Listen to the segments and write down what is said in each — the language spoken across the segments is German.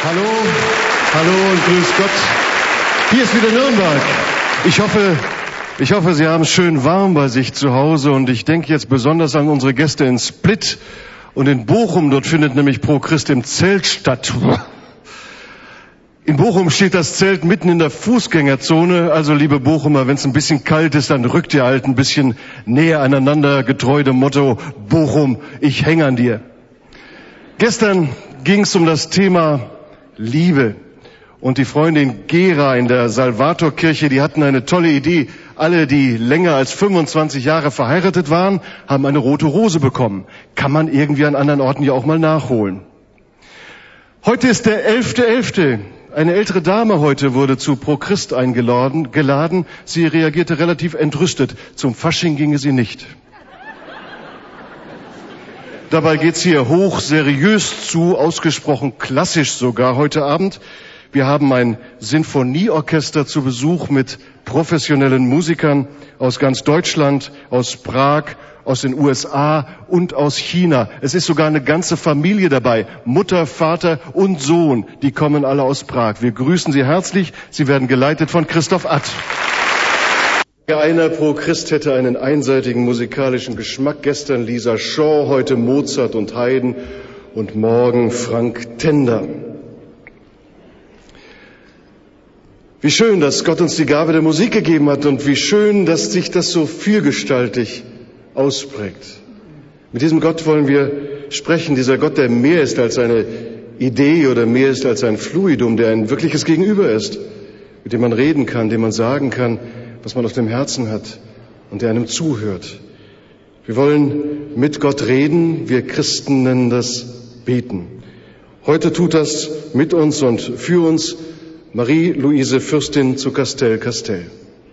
Hallo und grüß Gott. Hier ist wieder Nürnberg. Ich hoffe, Sie haben es schön warm bei sich zu Hause und ich denke jetzt besonders an unsere Gäste in Split und in Bochum. Dort findet nämlich Pro Christ im Zelt statt. In Bochum steht das Zelt mitten in der Fußgängerzone. Also liebe Bochumer, wenn es ein bisschen kalt ist, dann rückt ihr halt ein bisschen näher aneinander, getreu dem Motto: Bochum, ich hänge an dir. Gestern ging es um das Thema Liebe. Und die Freundin Gera in der Salvatorkirche, die hatten eine tolle Idee. Alle, die länger als 25 Jahre verheiratet waren, haben eine rote Rose bekommen. Kann man irgendwie an anderen Orten ja auch mal nachholen. Heute ist der 11.11. Eine ältere Dame heute wurde zu Pro Christ geladen. Sie reagierte relativ entrüstet. Zum Fasching ginge sie nicht. Dabei geht's hier hoch seriös zu, ausgesprochen klassisch sogar heute Abend. Wir haben ein Sinfonieorchester zu Besuch mit professionellen Musikern aus ganz Deutschland, aus Prag, aus den USA und aus China. Es ist sogar eine ganze Familie dabei. Mutter, Vater und Sohn, die kommen alle aus Prag. Wir grüßen Sie herzlich. Sie werden geleitet von Christoph Att. Einer Pro Christ hätte einen einseitigen musikalischen Geschmack. Gestern Lisa Shaw, heute Mozart und Haydn und morgen Frank Tender. Wie schön, dass Gott uns die Gabe der Musik gegeben hat und wie schön, dass sich das so vielgestaltig ausprägt. Mit diesem Gott wollen wir sprechen, dieser Gott, der mehr ist als eine Idee oder mehr ist als ein Fluidum, der ein wirkliches Gegenüber ist, mit dem man reden kann, dem man sagen kann, was man auf dem Herzen hat und der einem zuhört. Wir wollen mit Gott reden, wir Christen nennen das Beten. Heute tut das mit uns und für uns Marie-Louise Fürstin zu Castell.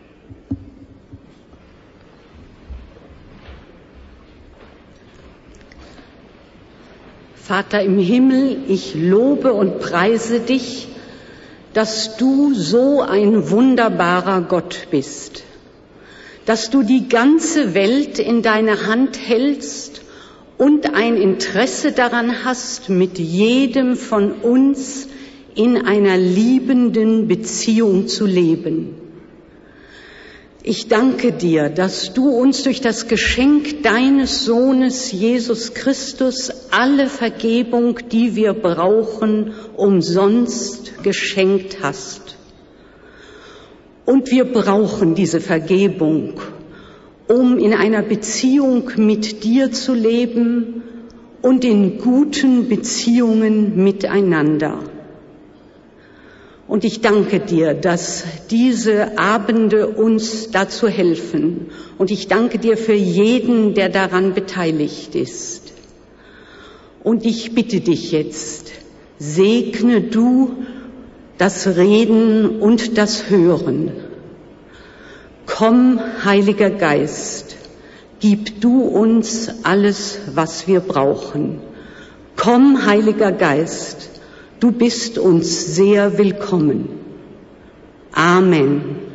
Vater im Himmel, ich lobe und preise dich, dass du so ein wunderbarer Gott bist, dass du die ganze Welt in deiner Hand hältst und ein Interesse daran hast, mit jedem von uns in einer liebenden Beziehung zu leben. Ich danke dir, dass du uns durch das Geschenk deines Sohnes Jesus Christus alle Vergebung, die wir brauchen, umsonst geschenkt hast. Und wir brauchen diese Vergebung, um in einer Beziehung mit dir zu leben und in guten Beziehungen miteinander. Und ich danke dir, dass diese Abende uns dazu helfen. Und ich danke dir für jeden, der daran beteiligt ist. Und ich bitte dich jetzt, segne du das Reden und das Hören. Komm, Heiliger Geist, gib du uns alles, was wir brauchen. Komm, Heiliger Geist, du bist uns sehr willkommen. Amen.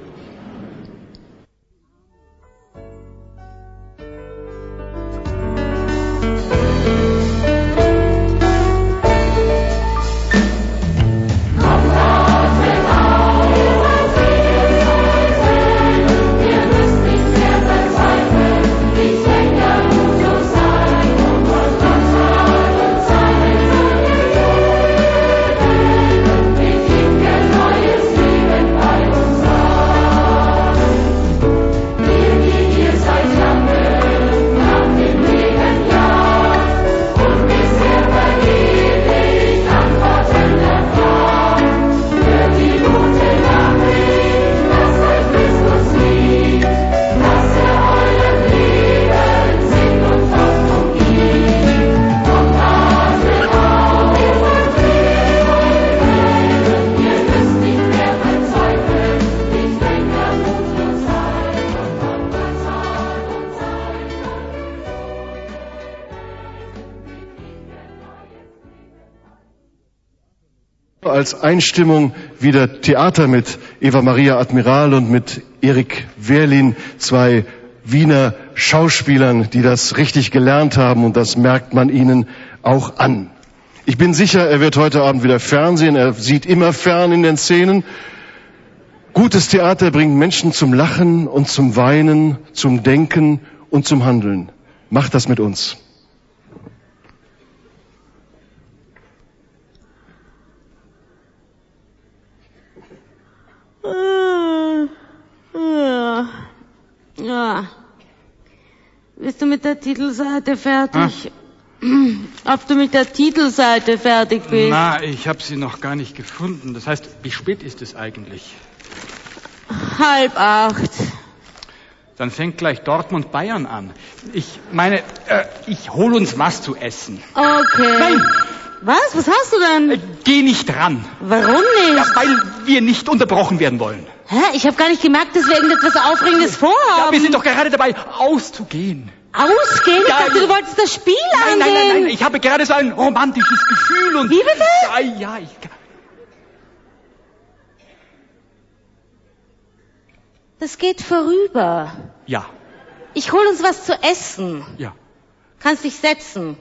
Als Einstimmung wieder Theater mit Eva Maria Admiral und mit Erik Wehrlin, zwei Wiener Schauspielern, die das richtig gelernt haben und das merkt man ihnen auch an. Ich bin sicher, er wird heute Abend wieder fernsehen. Er sieht immer fern in den Szenen. Gutes Theater bringt Menschen zum Lachen und zum Weinen, zum Denken und zum Handeln. Macht das mit uns. Ja. Bist du mit der Titelseite fertig? Ob du mit der Titelseite fertig bist? Na, ich habe sie noch gar nicht gefunden. Das heißt, wie spät ist es eigentlich? 7:30. Dann fängt gleich Dortmund-Bayern an. Ich meine, ich hol uns was zu essen. Okay. Nein! Was? Was hast du denn? Geh nicht ran. Warum nicht? Ja, weil wir nicht unterbrochen werden wollen. Hä? Ich habe gar nicht gemerkt, dass wir irgendetwas Aufregendes Ja, vorhaben. wir sind doch gerade dabei, auszugehen. Ausgehen? Ich Ja, dachte, du wolltest das Spiel Nein, angehen. nein, ich habe gerade so ein romantisches Gefühl und... Wie bitte? Ja, Das geht vorüber. Ja, Ich hol uns was zu essen. ja. Kannst dich setzen.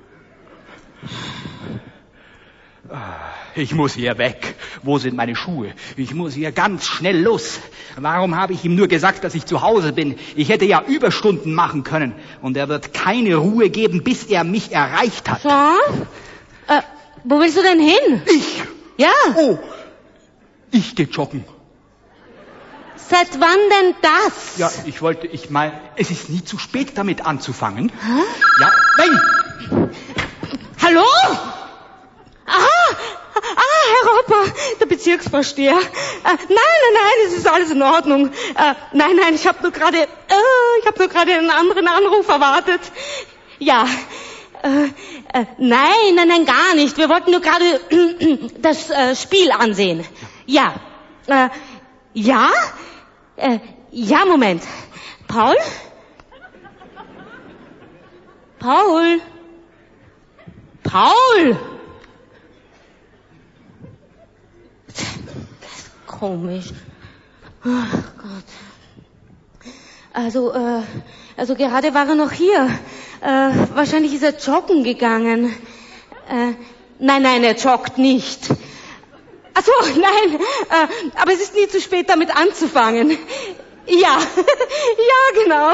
Ich muss hier weg. Wo sind meine Schuhe? Ich muss hier ganz schnell los. Warum habe ich ihm nur gesagt, dass ich zu Hause bin? Ich hätte ja Überstunden machen können. Und er wird keine Ruhe geben, bis er mich erreicht hat. So? Wo willst du denn hin? Ich? Ja. Oh, ich gehe joggen. Seit wann denn das? Ja, ich meine, es ist nie zu spät, damit anzufangen. Hä? Ja, nein! Hallo? Herr Ropper, der Bezirksvorsteher. Nein, es ist alles in Ordnung. Nein, ich habe nur gerade einen anderen Anruf erwartet. Ja. Nein, gar nicht. Wir wollten nur gerade das Spiel ansehen. Ja. Ja? Ja, Moment. Paul? Komisch. Ach Gott. Also gerade war er noch hier. Wahrscheinlich ist er joggen gegangen. Nein, er joggt nicht. Ach so, nein. Aber es ist nie zu spät, damit anzufangen. Ja, ja, genau.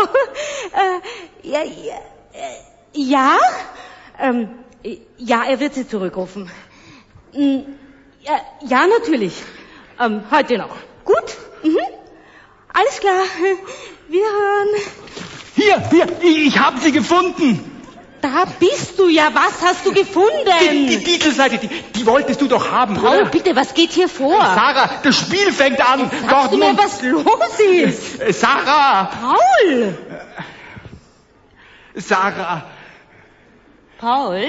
Ja? Ja, er wird Sie zurückrufen. Ja, natürlich. Heute noch. Gut? Mhm. Alles klar. Wiederhören. Hier, ich habe sie gefunden. Da bist du ja. Was hast du gefunden? Die Titelseite, die wolltest du doch haben, Paul, oder? bitte, was geht hier vor? Sarah, das Spiel fängt an. Sagst du mir, was los ist? Sarah! Paul! Sarah! Paul?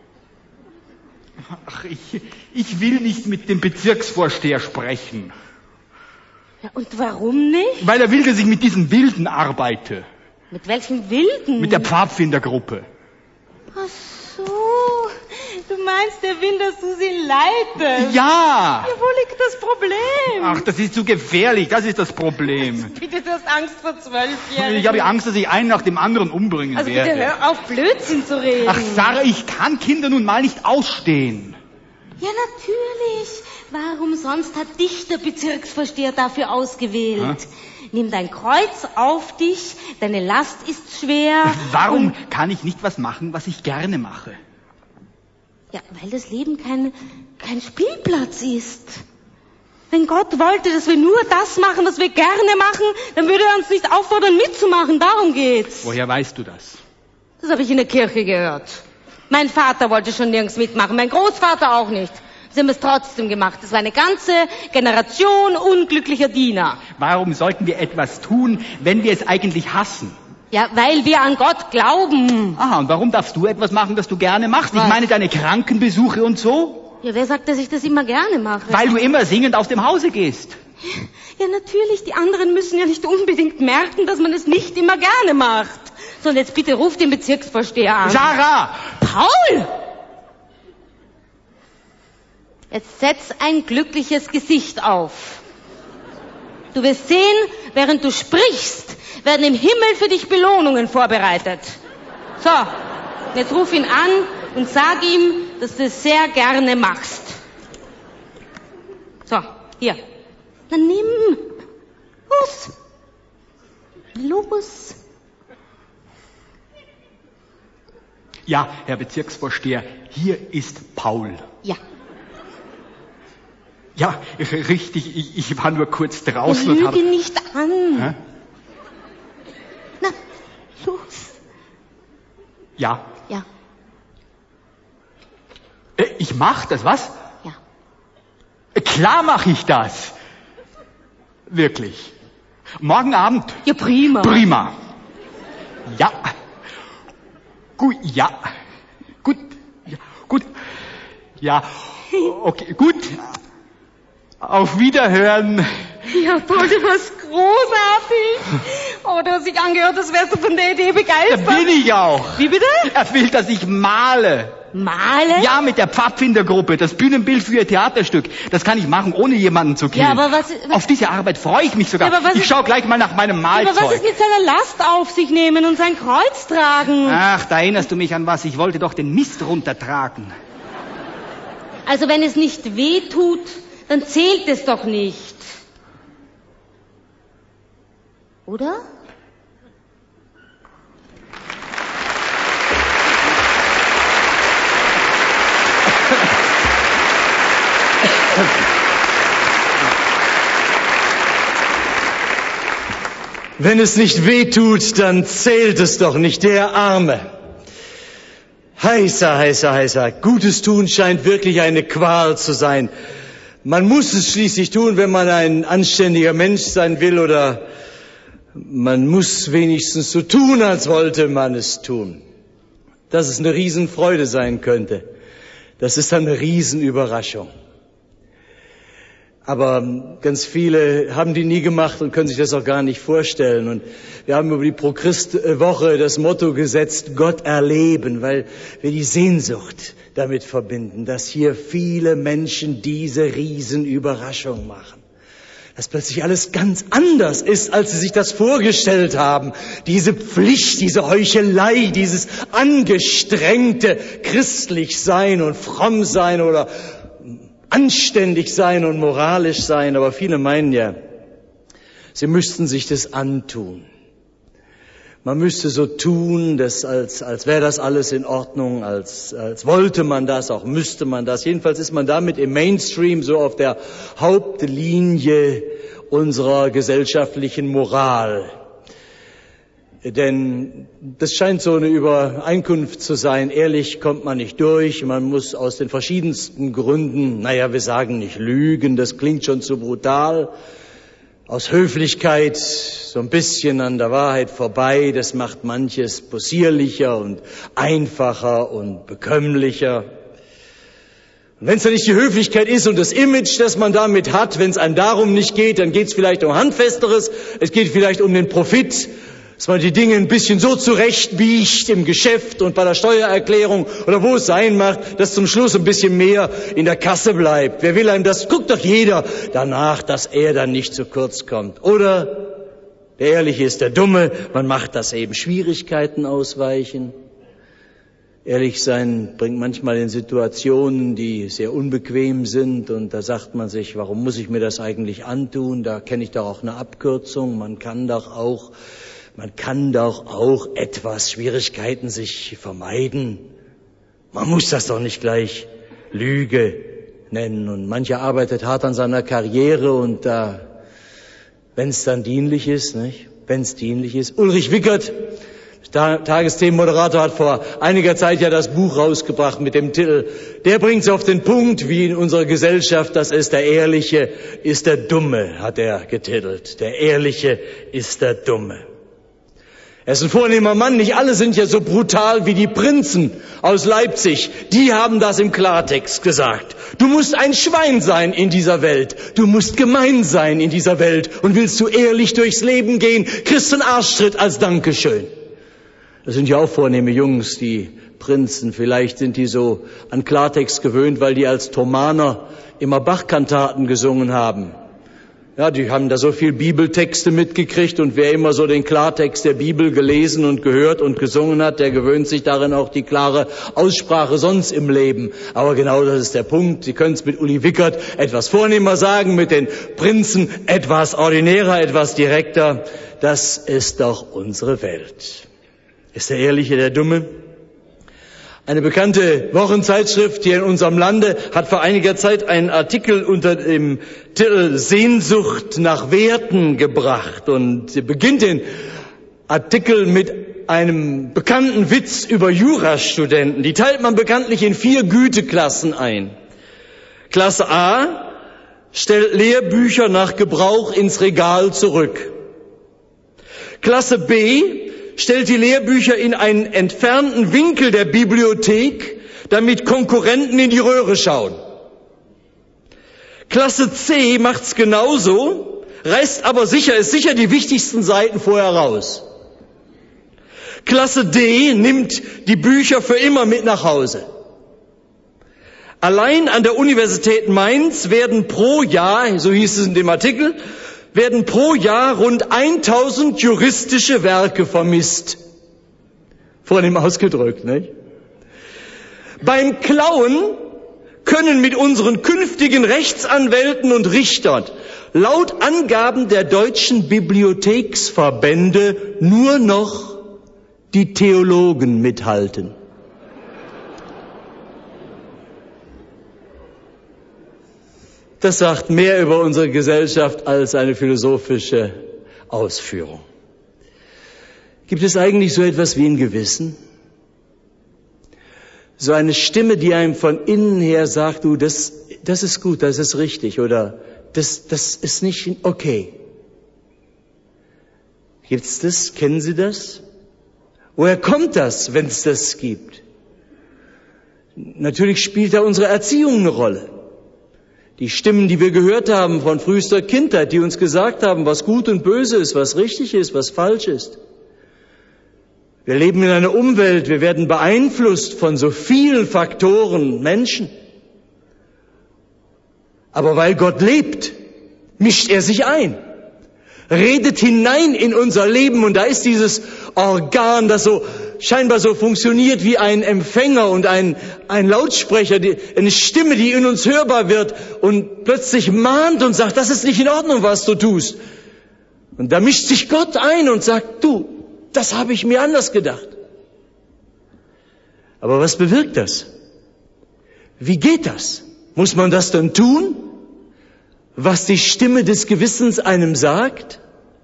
Ach, ich will nicht mit dem Bezirksvorsteher sprechen. Ja, und warum nicht? Weil er will, dass ich mit diesen Wilden arbeite. Mit welchen Wilden? Mit der Pfadfindergruppe. Ach so, du meinst, er will, dass du sie leitest? Ja! Ja, wo liegt das Problem? Ach, das ist zu gefährlich, das ist das Problem. Bitte, du hast Angst vor 12-Jährigen. Ich habe Angst, dass ich einen nach dem anderen umbringen Also werde. bitte hör auf, Blödsinn zu reden. Ach, Sarah, ich kann Kinder nun mal nicht ausstehen. Ja, natürlich. Warum sonst hat dich der Bezirksvorsteher dafür ausgewählt? Nimm dein Kreuz auf dich, deine Last ist schwer. Warum kann ich nicht was machen, was ich gerne mache? Ja, weil das Leben kein Spielplatz ist. Wenn Gott wollte, dass wir nur das machen, was wir gerne machen, dann würde er uns nicht auffordern, mitzumachen. Darum geht's. Woher weißt du das? Das habe ich in der Kirche gehört. Mein Vater wollte schon nirgends mitmachen, mein Großvater auch nicht. Sie haben es trotzdem gemacht. Es war eine ganze Generation unglücklicher Diener. Warum sollten wir etwas tun, wenn wir es eigentlich hassen? Ja, weil wir an Gott glauben. Aha, und warum darfst du etwas machen, das du gerne machst? Was? Ich meine deine Krankenbesuche und so? Ja, wer sagt, dass ich das immer gerne mache? Weil du immer singend aus dem Hause gehst. Ja, natürlich. Die anderen müssen ja nicht unbedingt merken, dass man es nicht immer gerne macht. So, und jetzt bitte ruf den Bezirksvorsteher an. Sarah! Paul! Jetzt setz ein glückliches Gesicht auf. Du wirst sehen, während du sprichst, werden im Himmel für dich Belohnungen vorbereitet. So, jetzt ruf ihn an und sag ihm, dass du es sehr gerne machst. So, hier. Na nimm. Los. Ja, Herr Bezirksvorsteher, hier ist Paul. Ja. Ja, richtig, ich war nur kurz draußen und Lüge habe... nicht an. Hä? Na, los. Ja. Ja. Ich mach das, was? Ja. Klar mache ich das. Wirklich. Morgen Abend. Ja, prima. Prima. Ja. Gut, ja. Gut. Ja. Gut. Ja. Okay, gut. Auf Wiederhören. Ja, Paul, du warst großartig. Oh, du hast dich angehört, als wärst du von der Idee begeistert. Da bin ich auch. Wie bitte? Er will, dass ich male. Malen? Ja, mit der Pfadfindergruppe, das Bühnenbild für ihr Theaterstück. Das kann ich machen, ohne jemanden zu kennen. Ja, aber was... Auf diese Arbeit freue ich mich sogar. Ja, aber was ich ist- schaue gleich mal nach meinem Aber Malzeug. was ist mit seiner Last auf sich nehmen und sein Kreuz tragen? Ach, da erinnerst du mich an was. Ich wollte doch den Mist runtertragen. Also wenn es nicht weh tut, dann zählt es doch nicht. Oder? Wenn es nicht weh tut, dann zählt es doch nicht, der Arme. Heißer. Gutes tun scheint wirklich eine Qual zu sein. Man muss es schließlich tun, wenn man ein anständiger Mensch sein will, oder man muss wenigstens so tun, als wollte man es tun. Dass es eine Riesenfreude sein könnte, das ist dann eine Riesenüberraschung. Aber ganz viele haben die nie gemacht und können sich das auch gar nicht vorstellen. Und wir haben über die Pro-Christ-Woche das Motto gesetzt, Gott erleben, weil wir die Sehnsucht damit verbinden, dass hier viele Menschen diese Riesenüberraschung machen. Dass plötzlich alles ganz anders ist, als sie sich das vorgestellt haben. Diese Pflicht, diese Heuchelei, dieses angestrengte christlich sein und fromm sein oder anständig sein und moralisch sein, aber viele meinen ja, sie müssten sich das antun. Man müsste so tun, dass als wäre das alles in Ordnung, als wollte man das, auch müsste man das. Jedenfalls ist man damit im Mainstream so auf der Hauptlinie unserer gesellschaftlichen Moral. Denn das scheint so eine Übereinkunft zu sein. Ehrlich kommt man nicht durch. Man muss aus den verschiedensten Gründen, wir sagen nicht lügen, das klingt schon zu brutal. Aus Höflichkeit so ein bisschen an der Wahrheit vorbei. Das macht manches possierlicher und einfacher und bekömmlicher. Und wenn es dann nicht die Höflichkeit ist und das Image, das man damit hat, wenn es einem darum nicht geht, dann geht es vielleicht um Handfesteres. Es geht vielleicht um den Profit. Dass man die Dinge ein bisschen so zurechtbiegt im Geschäft und bei der Steuererklärung oder wo es sein mag, dass zum Schluss ein bisschen mehr in der Kasse bleibt. Wer will einem das? Guckt doch jeder danach, dass er dann nicht zu kurz kommt. Oder der Ehrliche ist der Dumme, man macht das eben. Schwierigkeiten ausweichen. Ehrlich sein bringt manchmal in Situationen, die sehr unbequem sind, und da sagt man sich, warum muss ich mir das eigentlich antun? Da kenne ich doch auch eine Abkürzung. Man kann doch auch etwas Schwierigkeiten sich vermeiden. Man muss das doch nicht gleich Lüge nennen. Und mancher arbeitet hart an seiner Karriere und wenn es dann dienlich ist, nicht? Wenn es dienlich ist. Ulrich Wickert, Tagesthemenmoderator, hat vor einiger Zeit ja das Buch rausgebracht mit dem Titel, der bringt es auf den Punkt, wie in unserer Gesellschaft, das ist der Ehrliche, ist der Dumme, hat er getitelt. Der Ehrliche ist der Dumme. Er ist ein vornehmer Mann, nicht alle sind ja so brutal wie die Prinzen aus Leipzig. Die haben das im Klartext gesagt. Du musst ein Schwein sein in dieser Welt. Du musst gemein sein in dieser Welt. Und willst du ehrlich durchs Leben gehen, kriegst du einen Arschtritt als Dankeschön. Das sind ja auch vornehme Jungs, die Prinzen. Vielleicht sind die so an Klartext gewöhnt, weil die als Thomaner immer Bachkantaten gesungen haben. Ja, die haben da so viel Bibeltexte mitgekriegt und wer immer so den Klartext der Bibel gelesen und gehört und gesungen hat, der gewöhnt sich darin auch die klare Aussprache sonst im Leben. Aber genau das ist der Punkt. Sie können es mit Uli Wickert etwas vornehmer sagen, mit den Prinzen etwas ordinärer, etwas direkter. Das ist doch unsere Welt. Ist der Ehrliche der Dumme? Eine bekannte Wochenzeitschrift hier in unserem Lande hat vor einiger Zeit einen Artikel unter dem Titel Sehnsucht nach Werten gebracht und sie beginnt den Artikel mit einem bekannten Witz über Jurastudenten. Die teilt man bekanntlich in 4 Güteklassen ein. Klasse A stellt Lehrbücher nach Gebrauch ins Regal zurück. Klasse B stellt die Lehrbücher in einen entfernten Winkel der Bibliothek, damit Konkurrenten in die Röhre schauen. Klasse C macht's genauso, reißt aber sicher die wichtigsten Seiten vorher raus. Klasse D nimmt die Bücher für immer mit nach Hause. Allein an der Universität Mainz werden pro Jahr, so hieß es in dem Artikel, werden pro Jahr rund 1000 juristische Werke vermisst. Vornehm ausgedrückt, nicht? Beim Klauen können mit unseren künftigen Rechtsanwälten und Richtern laut Angaben der deutschen Bibliotheksverbände nur noch die Theologen mithalten. Das sagt mehr über unsere Gesellschaft als eine philosophische Ausführung. Gibt es eigentlich so etwas wie ein Gewissen? So eine Stimme, die einem von innen her sagt, du, das ist gut, das ist richtig oder das ist nicht okay. Gibt's das? Kennen Sie das? Woher kommt das, wenn es das gibt? Natürlich spielt da unsere Erziehung eine Rolle. Die Stimmen, die wir gehört haben von frühester Kindheit, die uns gesagt haben, was gut und böse ist, was richtig ist, was falsch ist. Wir leben in einer Umwelt, wir werden beeinflusst von so vielen Faktoren, Menschen. Aber weil Gott lebt, mischt er sich ein, redet hinein in unser Leben und da ist dieses Organ, das so scheinbar so funktioniert wie ein Empfänger und ein Lautsprecher, eine Stimme, die in uns hörbar wird und plötzlich mahnt und sagt, das ist nicht in Ordnung, was du tust. Und da mischt sich Gott ein und sagt, du, das habe ich mir anders gedacht. Aber was bewirkt das? Wie geht das? Muss man das dann tun, was die Stimme des Gewissens einem sagt?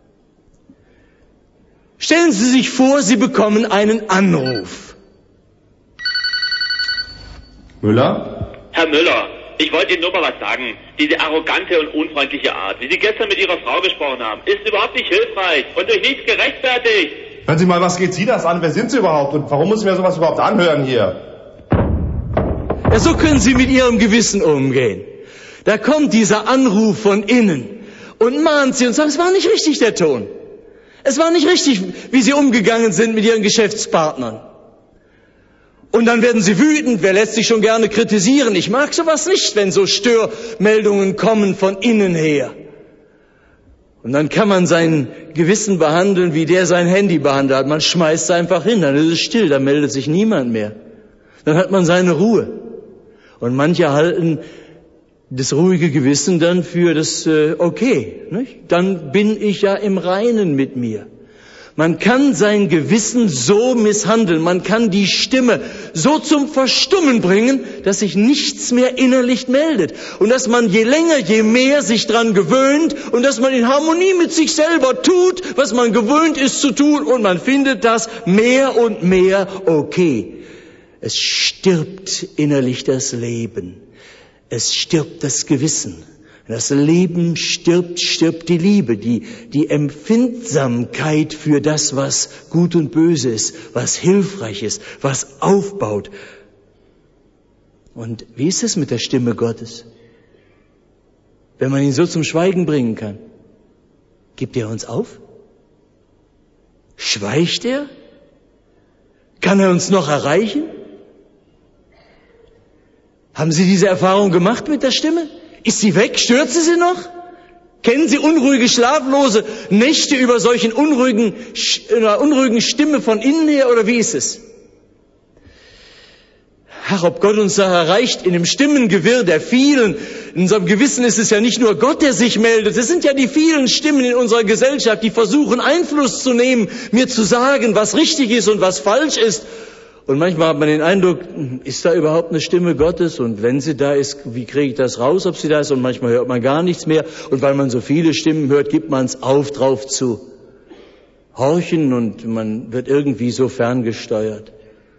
Stellen Sie sich vor, Sie bekommen einen Anruf. Müller? Herr Müller, ich wollte Ihnen nur mal was sagen. Diese arrogante und unfreundliche Art, wie Sie gestern mit Ihrer Frau gesprochen haben, ist überhaupt nicht hilfreich und durch nichts gerechtfertigt. Hören Sie mal, was geht Sie das an? Wer sind Sie überhaupt? Und warum muss ich mir sowas überhaupt anhören hier? Ja, so können Sie mit Ihrem Gewissen umgehen. Da kommt dieser Anruf von innen und mahnt Sie und sagt, es war nicht richtig, der Ton. Es war nicht richtig, wie Sie umgegangen sind mit Ihren Geschäftspartnern. Und dann werden Sie wütend. Wer lässt sich schon gerne kritisieren? Ich mag sowas nicht, wenn so Störmeldungen kommen von innen her. Und dann kann man sein Gewissen behandeln, wie der sein Handy behandelt. Man schmeißt es einfach hin, dann ist es still, dann meldet sich niemand mehr. Dann hat man seine Ruhe. Und manche halten das ruhige Gewissen dann für das okay. Nicht? Dann bin ich ja im Reinen mit mir. Man kann sein Gewissen so misshandeln, man kann die Stimme so zum Verstummen bringen, dass sich nichts mehr innerlich meldet. Und dass man je länger, je mehr sich dran gewöhnt und dass man in Harmonie mit sich selber tut, was man gewöhnt ist zu tun und man findet das mehr und mehr okay. Es stirbt innerlich das Leben. Es stirbt das Gewissen. Das Leben stirbt, stirbt die Liebe, die Empfindsamkeit für das, was gut und böse ist, was hilfreich ist, was aufbaut. Und wie ist es mit der Stimme Gottes? Wenn man ihn so zum Schweigen bringen kann, gibt er uns auf? Schweigt er? Kann er uns noch erreichen? Haben Sie diese Erfahrung gemacht mit der Stimme? Ist sie weg? Stört sie noch? Kennen Sie unruhige, schlaflose Nächte über solchen unruhigen Stimme von innen her, oder wie ist es? Ach, ob Gott uns da erreicht in dem Stimmengewirr der vielen. In unserem Gewissen ist es ja nicht nur Gott, der sich meldet. Es sind ja die vielen Stimmen in unserer Gesellschaft, die versuchen, Einfluss zu nehmen, mir zu sagen, was richtig ist und was falsch ist. Und manchmal hat man den Eindruck, ist da überhaupt eine Stimme Gottes? Und wenn sie da ist, wie kriege ich das raus, ob sie da ist? Und manchmal hört man gar nichts mehr. Und weil man so viele Stimmen hört, gibt man es auf, drauf zu horchen, und man wird irgendwie so ferngesteuert.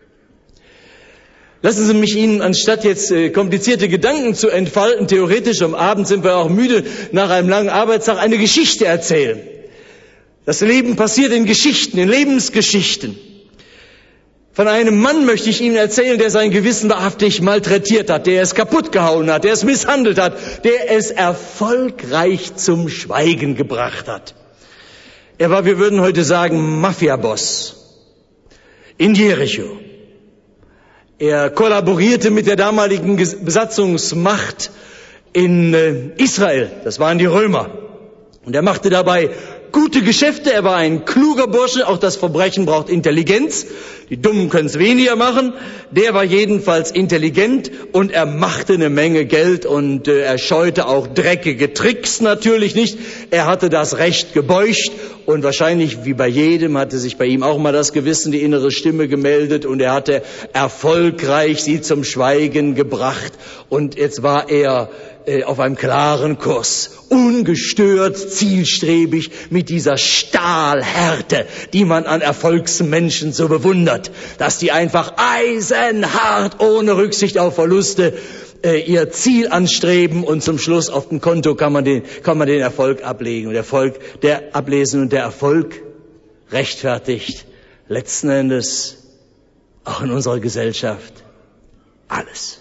Lassen Sie mich Ihnen, anstatt jetzt komplizierte Gedanken zu entfalten, theoretisch am Abend sind wir auch müde, nach einem langen Arbeitstag, eine Geschichte erzählen. Das Leben passiert in Geschichten, in Lebensgeschichten. Von einem Mann möchte ich Ihnen erzählen, der sein Gewissen wahrhaftig malträtiert hat, der es kaputt gehauen hat, der es misshandelt hat, der es erfolgreich zum Schweigen gebracht hat. Er war, wir würden heute sagen, Mafiaboss in Jericho. Er kollaborierte mit der damaligen Besatzungsmacht in Israel. Das waren die Römer. Und er machte dabei gute Geschäfte. Er war ein kluger Bursche. Auch das Verbrechen braucht Intelligenz. Die Dummen können es weniger machen. Der war jedenfalls intelligent, und er machte eine Menge Geld, und er scheute auch dreckige Tricks natürlich nicht. Er hatte das Recht gebeugt, und wahrscheinlich wie bei jedem hatte sich bei ihm auch mal das Gewissen, die innere Stimme gemeldet, und er hatte erfolgreich sie zum Schweigen gebracht, und jetzt war er auf einem klaren Kurs, ungestört, zielstrebig, mit dieser Stahlhärte, die man an Erfolgsmenschen so bewundert, dass die einfach eisenhart, ohne Rücksicht auf Verluste, ihr Ziel anstreben, und zum Schluss auf dem Konto kann man den Erfolg ablegen und ablesen, und der Erfolg rechtfertigt letzten Endes auch in unserer Gesellschaft alles.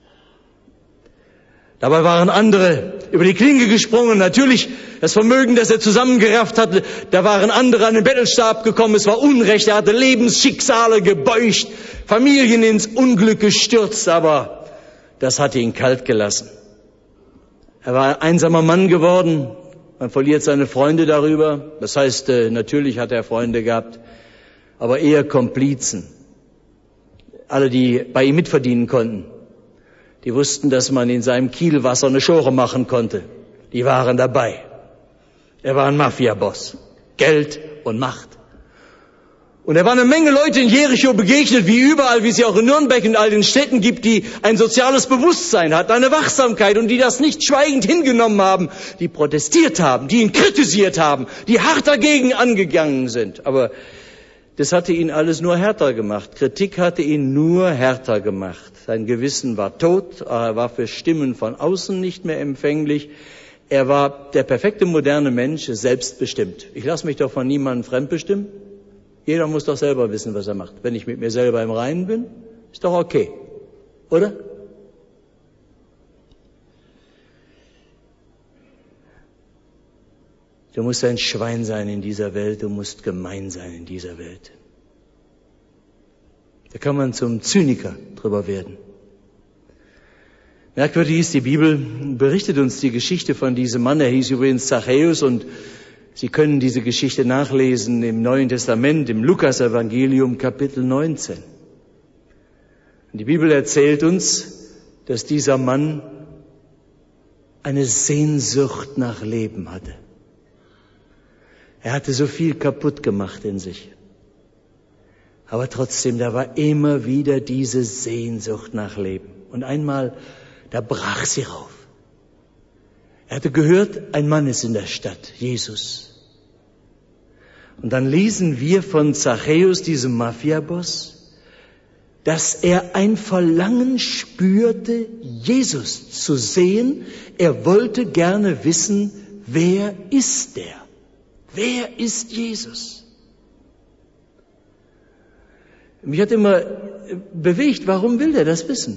Dabei waren andere über die Klinge gesprungen. Natürlich, das Vermögen, das er zusammengerafft hatte, da waren andere an den Bettelstab gekommen. Es war Unrecht, er hatte Lebensschicksale gebeugt, Familien ins Unglück gestürzt, aber das hatte ihn kalt gelassen. Er war ein einsamer Mann geworden. Man verliert seine Freunde darüber. Das heißt, natürlich hat er Freunde gehabt, aber eher Komplizen. Alle, die bei ihm mitverdienen konnten. Die wussten, dass man in seinem Kielwasser eine Schore machen konnte. Die waren dabei. Er war ein Mafiaboss. Geld und Macht. Und er war eine Menge Leute in Jericho begegnet, wie überall, wie es ja auch in Nürnberg und all den Städten gibt, die ein soziales Bewusstsein hatten, eine Wachsamkeit, und die das nicht schweigend hingenommen haben, die protestiert haben, die ihn kritisiert haben, die hart dagegen angegangen sind. Aber das hatte ihn alles nur härter gemacht. Kritik hatte ihn nur härter gemacht. Sein Gewissen war tot, er war für Stimmen von außen nicht mehr empfänglich. Er war der perfekte moderne Mensch, selbstbestimmt. Ich lasse mich doch von niemandem fremdbestimmen. Jeder muss doch selber wissen, was er macht. Wenn ich mit mir selber im Reinen bin, ist doch okay. Oder? Du musst ein Schwein sein in dieser Welt, du musst gemein sein in dieser Welt. Da kann man zum Zyniker drüber werden. Merkwürdig ist, die Bibel berichtet uns die Geschichte von diesem Mann. Er hieß übrigens Zachäus, und Sie können diese Geschichte nachlesen im Neuen Testament, im Lukas-Evangelium, Kapitel 19. Und die Bibel erzählt uns, dass dieser Mann eine Sehnsucht nach Leben hatte. Er hatte so viel kaputt gemacht in sich. Aber trotzdem, da war immer wieder diese Sehnsucht nach Leben. Und einmal, da brach sie rauf. Er hatte gehört, ein Mann ist in der Stadt, Jesus. Und dann lesen wir von Zachäus, diesem Mafiaboss, dass er ein Verlangen spürte, Jesus zu sehen. Er wollte gerne wissen, wer ist der? Wer ist Jesus? Mich hat immer bewegt, warum will der das wissen?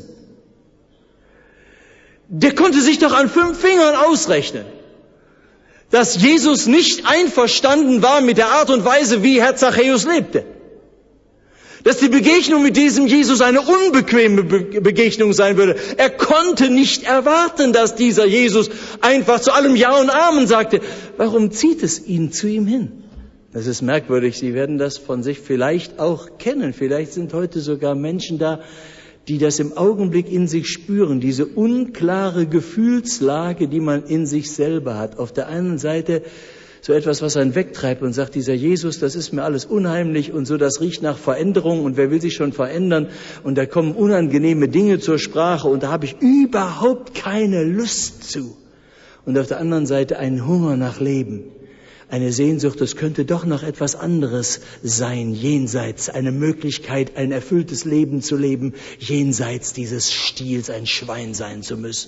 Der konnte sich doch an 5 Fingern ausrechnen, dass Jesus nicht einverstanden war mit der Art und Weise, wie Herr Zachäus lebte. Dass die Begegnung mit diesem Jesus eine unbequeme Begegnung sein würde. Er konnte nicht erwarten, dass dieser Jesus einfach zu allem Ja und Amen sagte. Warum zieht es ihn zu ihm hin? Das ist merkwürdig. Sie werden das von sich vielleicht auch kennen. Vielleicht sind heute sogar Menschen da, die das im Augenblick in sich spüren. Diese unklare Gefühlslage, die man in sich selber hat. Auf der einen Seite so etwas, was einen wegtreibt und sagt, dieser Jesus, das ist mir alles unheimlich und so, das riecht nach Veränderung und wer will sich schon verändern und da kommen unangenehme Dinge zur Sprache und da habe ich überhaupt keine Lust zu. Und auf der anderen Seite ein Hunger nach Leben, eine Sehnsucht, es könnte doch noch etwas anderes sein, jenseits, eine Möglichkeit, ein erfülltes Leben zu leben, jenseits dieses Stils ein Schwein sein zu müssen.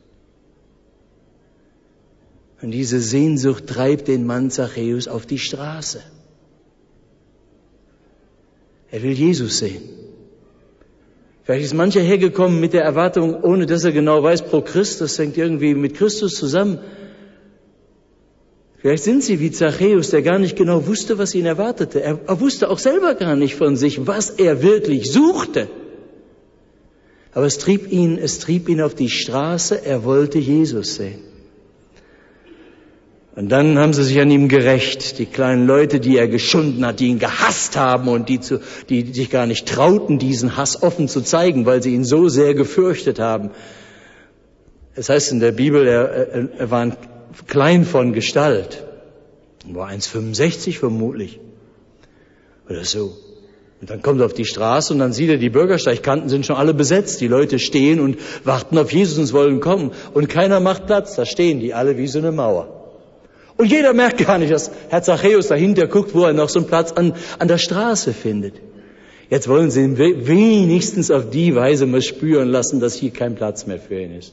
Und diese Sehnsucht treibt den Mann Zachäus auf die Straße. Er will Jesus sehen. Vielleicht ist mancher hergekommen mit der Erwartung, ohne dass er genau weiß, pro Christ, das hängt irgendwie mit Christus zusammen. Vielleicht sind sie wie Zachäus, der gar nicht genau wusste, was ihn erwartete. Er wusste auch selber gar nicht von sich, was er wirklich suchte. Aber es trieb ihn auf die Straße, er wollte Jesus sehen. Und dann haben sie sich an ihm gerächt, die kleinen Leute, die er geschunden hat, die ihn gehasst haben und die sich gar nicht trauten, diesen Hass offen zu zeigen, weil sie ihn so sehr gefürchtet haben. Es heißt in der Bibel, er war klein von Gestalt, war 1,65 vermutlich oder so. Und dann kommt er auf die Straße und dann sieht er, die Bürgersteigkanten sind schon alle besetzt. Die Leute stehen und warten auf Jesus und wollen kommen. Und keiner macht Platz, da stehen die alle wie so eine Mauer. Und jeder merkt gar nicht, dass Herr Zachäus dahinter guckt, wo er noch so einen Platz an der Straße findet. Jetzt wollen sie ihn wenigstens auf die Weise mal spüren lassen, dass hier kein Platz mehr für ihn ist.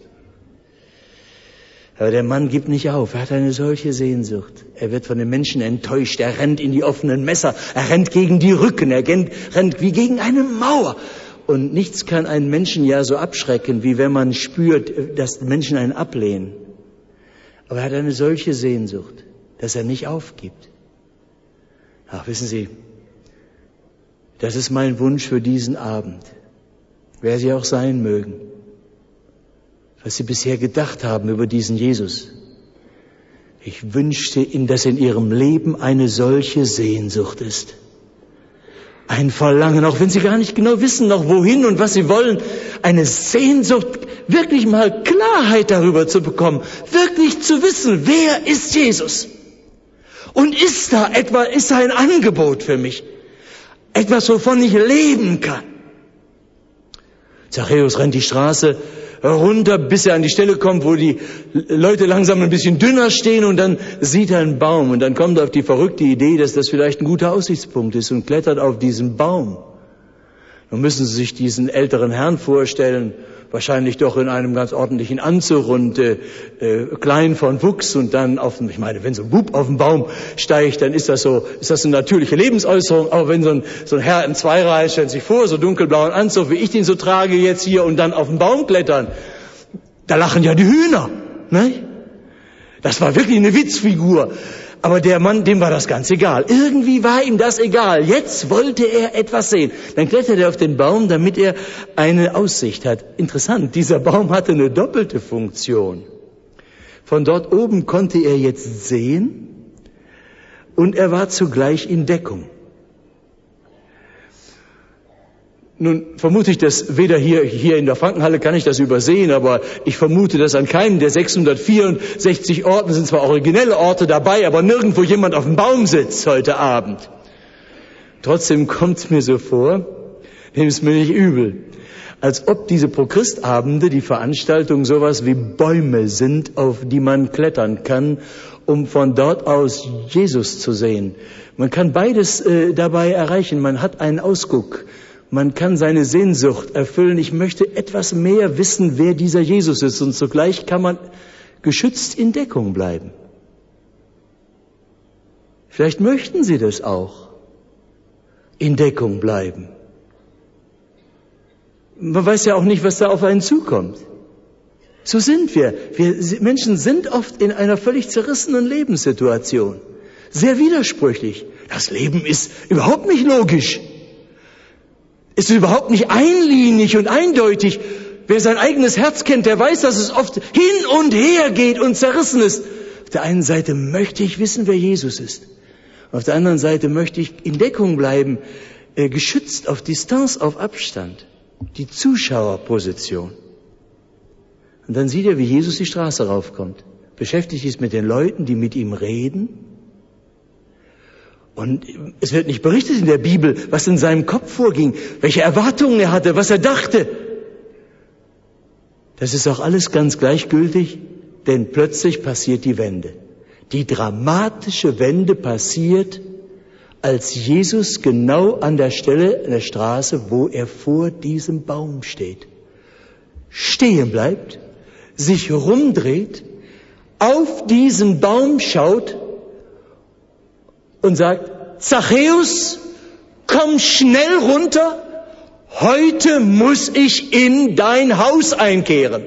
Aber der Mann gibt nicht auf. Er hat eine solche Sehnsucht. Er wird von den Menschen enttäuscht. Er rennt in die offenen Messer. Er rennt gegen die Rücken. Er rennt wie gegen eine Mauer. Und nichts kann einen Menschen ja so abschrecken, wie wenn man spürt, dass Menschen einen ablehnen. Aber er hat eine solche Sehnsucht, dass er nicht aufgibt. Ach, wissen Sie, das ist mein Wunsch für diesen Abend, wer Sie auch sein mögen, was Sie bisher gedacht haben über diesen Jesus. Ich wünschte Ihnen, dass in Ihrem Leben eine solche Sehnsucht ist. Ein Verlangen, auch wenn Sie gar nicht genau wissen, noch wohin und was Sie wollen. Eine Sehnsucht, wirklich mal Klarheit darüber zu bekommen. Wirklich zu wissen, wer ist Jesus? Und ist da ein Angebot für mich? Etwas, wovon ich leben kann. Zachäus rennt die Straße runter, bis er an die Stelle kommt, wo die Leute langsam ein bisschen dünner stehen und dann sieht er einen Baum und dann kommt er auf die verrückte Idee, dass das vielleicht ein guter Aussichtspunkt ist und klettert auf diesen Baum. Nun müssen Sie sich diesen älteren Herrn vorstellen, wahrscheinlich doch in einem ganz ordentlichen Anzug und klein von Wuchs und dann ich meine, wenn so ein Bub auf den Baum steigt, dann ist das eine natürliche Lebensäußerung, aber wenn so ein Herr in Zweireihe, stellen Sie sich vor, so dunkelblauen Anzug, wie ich den so trage jetzt hier und dann auf den Baum klettern, da lachen ja die Hühner, ne? Das war wirklich eine Witzfigur. Aber der Mann, dem war das ganz egal. Irgendwie war ihm das egal. Jetzt wollte er etwas sehen. Dann klettert er auf den Baum, damit er eine Aussicht hat. Interessant, dieser Baum hatte eine doppelte Funktion. Von dort oben konnte er jetzt sehen und er war zugleich in Deckung. Nun vermute ich, dass weder hier in der Frankenhalle kann ich das übersehen, aber ich vermute, dass an keinem der 664 Orten, sind zwar originelle Orte dabei, aber nirgendwo jemand auf dem Baum sitzt heute Abend. Trotzdem kommt es mir so vor, nehmt es mir nicht übel, als ob diese Pro-Christ-Abende, die Veranstaltungen sowas wie Bäume sind, auf die man klettern kann, um von dort aus Jesus zu sehen. Man kann beides dabei erreichen, man hat einen Ausguck. Man kann seine Sehnsucht erfüllen. Ich möchte etwas mehr wissen, wer dieser Jesus ist. Und zugleich kann man geschützt in Deckung bleiben. Vielleicht möchten Sie das auch. In Deckung bleiben. Man weiß ja auch nicht, was da auf einen zukommt. So sind wir. Wir Menschen sind oft in einer völlig zerrissenen Lebenssituation. Sehr widersprüchlich. Das Leben ist überhaupt nicht logisch. Ist überhaupt nicht einlinig und eindeutig. Wer sein eigenes Herz kennt, der weiß, dass es oft hin und her geht und zerrissen ist. Auf der einen Seite möchte ich wissen, wer Jesus ist. Auf der anderen Seite möchte ich in Deckung bleiben, geschützt auf Distanz, auf Abstand. Die Zuschauerposition. Und dann sieht er, wie Jesus die Straße raufkommt. Beschäftigt ist mit den Leuten, die mit ihm reden. Und es wird nicht berichtet in der Bibel, was in seinem Kopf vorging, welche Erwartungen er hatte, was er dachte. Das ist auch alles ganz gleichgültig, denn plötzlich passiert die Wende. Die dramatische Wende passiert, als Jesus genau an der Stelle in der Straße, wo er vor diesem Baum steht, stehen bleibt, sich rumdreht, auf diesen Baum schaut und sagt, Zachäus, komm schnell runter, heute muss ich in dein Haus einkehren.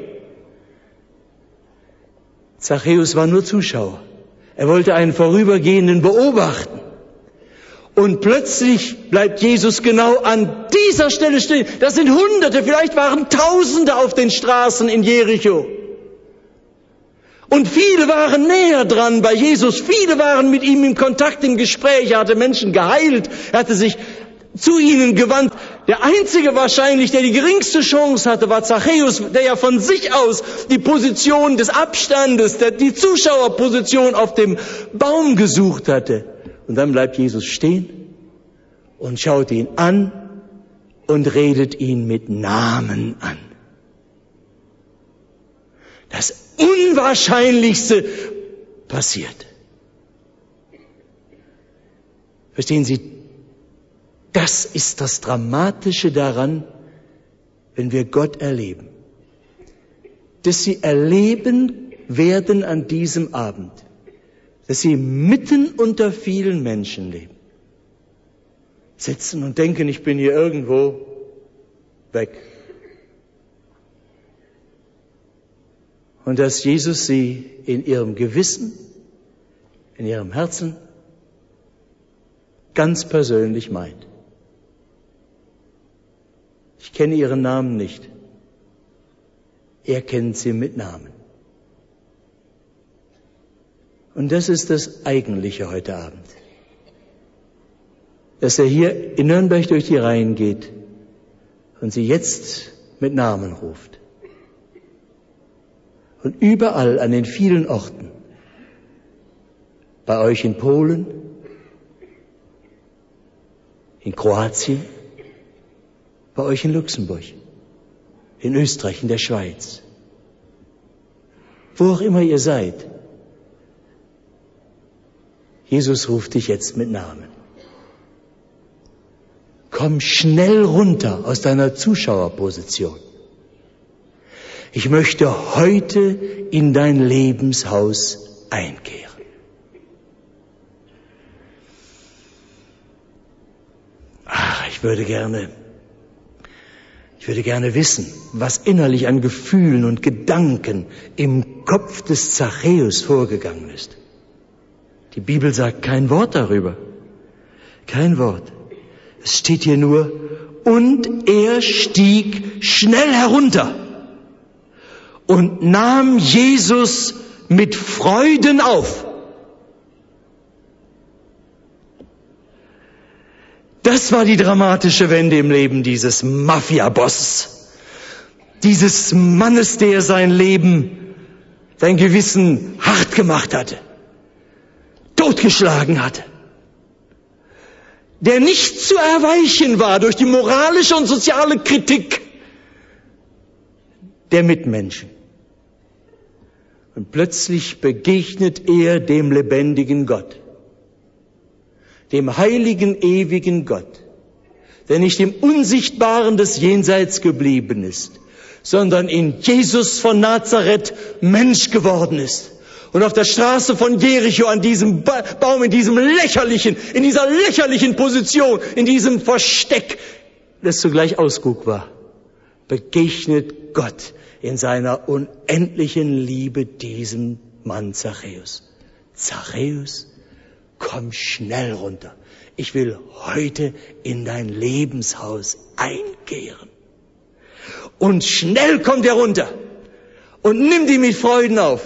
Zachäus war nur Zuschauer. Er wollte einen Vorübergehenden beobachten. Und plötzlich bleibt Jesus genau an dieser Stelle stehen. Das sind Hunderte, vielleicht waren Tausende auf den Straßen in Jericho. Und viele waren näher dran bei Jesus. Viele waren mit ihm in Kontakt, im Gespräch. Er hatte Menschen geheilt. Er hatte sich zu ihnen gewandt. Der einzige wahrscheinlich, der die geringste Chance hatte, war Zachäus, der ja von sich aus die Position des Abstandes, die Zuschauerposition auf dem Baum gesucht hatte. Und dann bleibt Jesus stehen und schaut ihn an und redet ihn mit Namen an. Das Unwahrscheinlichste passiert. Verstehen Sie, das ist das Dramatische daran, wenn wir Gott erleben. Dass Sie erleben werden an diesem Abend, dass Sie mitten unter vielen Menschen leben, sitzen und denken, ich bin hier irgendwo weg. Und dass Jesus Sie in Ihrem Gewissen, in Ihrem Herzen ganz persönlich meint. Ich kenne Ihren Namen nicht. Er kennt Sie mit Namen. Und das ist das Eigentliche heute Abend. Dass er hier in Nürnberg durch die Reihen geht und Sie jetzt mit Namen ruft. Und überall an den vielen Orten, bei euch in Polen, in Kroatien, bei euch in Luxemburg, in Österreich, in der Schweiz, wo auch immer ihr seid, Jesus ruft dich jetzt mit Namen. Komm schnell runter aus deiner Zuschauerposition. Ich möchte heute in dein Lebenshaus einkehren. Ich würde gerne wissen, was innerlich an Gefühlen und Gedanken im Kopf des Zachäus vorgegangen ist. Die Bibel sagt kein Wort darüber. Kein Wort. Es steht hier nur, und er stieg schnell herunter und nahm Jesus mit Freuden auf. Das war die dramatische Wende im Leben dieses Mafia-Bosses, dieses Mannes, der sein Leben, sein Gewissen hart gemacht hatte, totgeschlagen hatte, der nicht zu erweichen war durch die moralische und soziale Kritik der Mitmenschen. Und plötzlich begegnet er dem lebendigen Gott, dem heiligen, ewigen Gott, der nicht im Unsichtbaren des Jenseits geblieben ist, sondern in Jesus von Nazareth Mensch geworden ist. Und auf der Straße von Jericho an diesem Baum, in dieser lächerlichen Position, in diesem Versteck, das zugleich Ausguck war, begegnet Gott in seiner unendlichen Liebe diesem Mann Zachäus. Zachäus, komm schnell runter. Ich will heute in dein Lebenshaus einkehren. Und schnell kommt er runter und nimmt ihn mit Freuden auf.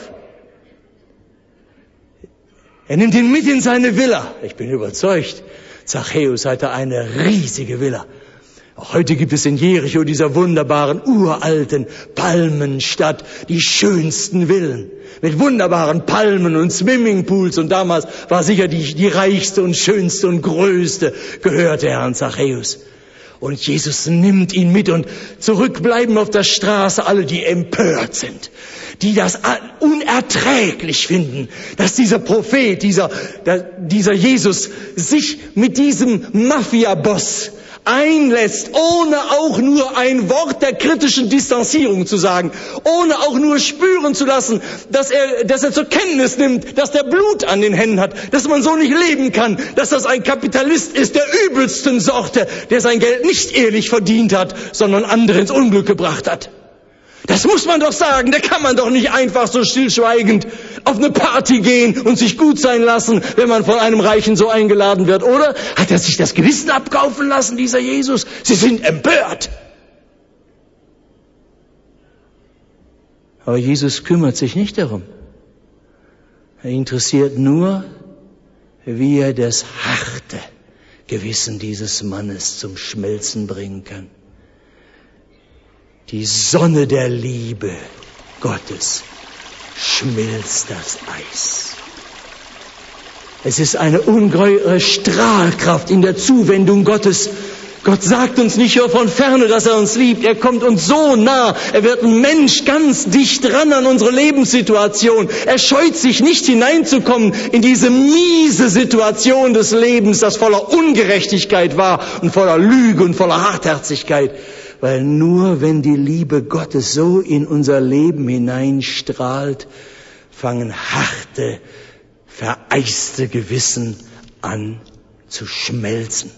Er nimmt ihn mit in seine Villa. Ich bin überzeugt, Zachäus hatte eine riesige Villa. Auch heute gibt es in Jericho, dieser wunderbaren, uralten Palmenstadt, die schönsten Villen mit wunderbaren Palmen und Swimmingpools. Und damals war sicher die reichste und schönste und größte, gehörte Herrn Zachäus. Und Jesus nimmt ihn mit und zurückbleiben auf der Straße alle, die empört sind, die das unerträglich finden, dass dieser Prophet, dieser Jesus sich mit diesem Mafia-Boss einlässt, ohne auch nur ein Wort der kritischen Distanzierung zu sagen, ohne auch nur spüren zu lassen, dass er zur Kenntnis nimmt, dass der Blut an den Händen hat, dass man so nicht leben kann, dass das ein Kapitalist ist der übelsten Sorte, der sein Geld nicht ehrlich verdient hat, sondern andere ins Unglück gebracht hat. Das muss man doch sagen, da kann man doch nicht einfach so stillschweigend auf eine Party gehen und sich gut sein lassen, wenn man von einem Reichen so eingeladen wird, oder? Hat er sich das Gewissen abkaufen lassen, dieser Jesus? Sie sind empört. Aber Jesus kümmert sich nicht darum. Er interessiert nur, wie er das harte Gewissen dieses Mannes zum Schmelzen bringen kann. Die Sonne der Liebe Gottes schmilzt das Eis. Es ist eine ungeheure Strahlkraft in der Zuwendung Gottes. Gott sagt uns nicht nur von ferne, dass er uns liebt. Er kommt uns so nah. Er wird ein Mensch ganz dicht ran an unsere Lebenssituation. Er scheut sich nicht hineinzukommen in diese miese Situation des Lebens, das voller Ungerechtigkeit war und voller Lüge und voller Hartherzigkeit. Weil nur wenn die Liebe Gottes so in unser Leben hineinstrahlt, fangen harte, vereiste Gewissen an zu schmelzen.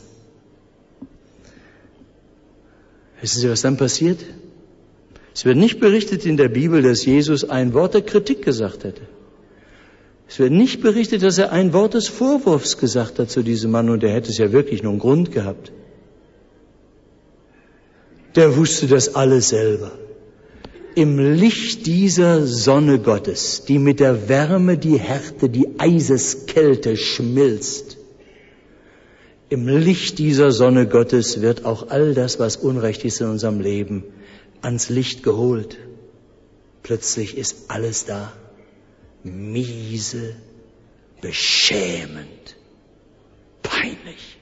Wissen Sie, was dann passiert? Es wird nicht berichtet in der Bibel, dass Jesus ein Wort der Kritik gesagt hätte. Es wird nicht berichtet, dass er ein Wort des Vorwurfs gesagt hat zu diesem Mann, und er hätte es ja wirklich nur einen Grund gehabt. Der wusste das alles selber. Im Licht dieser Sonne Gottes, die mit der Wärme die Härte, die Eiseskälte schmilzt, im Licht dieser Sonne Gottes wird auch all das, was Unrecht ist in unserem Leben, ans Licht geholt. Plötzlich ist alles da. Miese, beschämend, peinlich.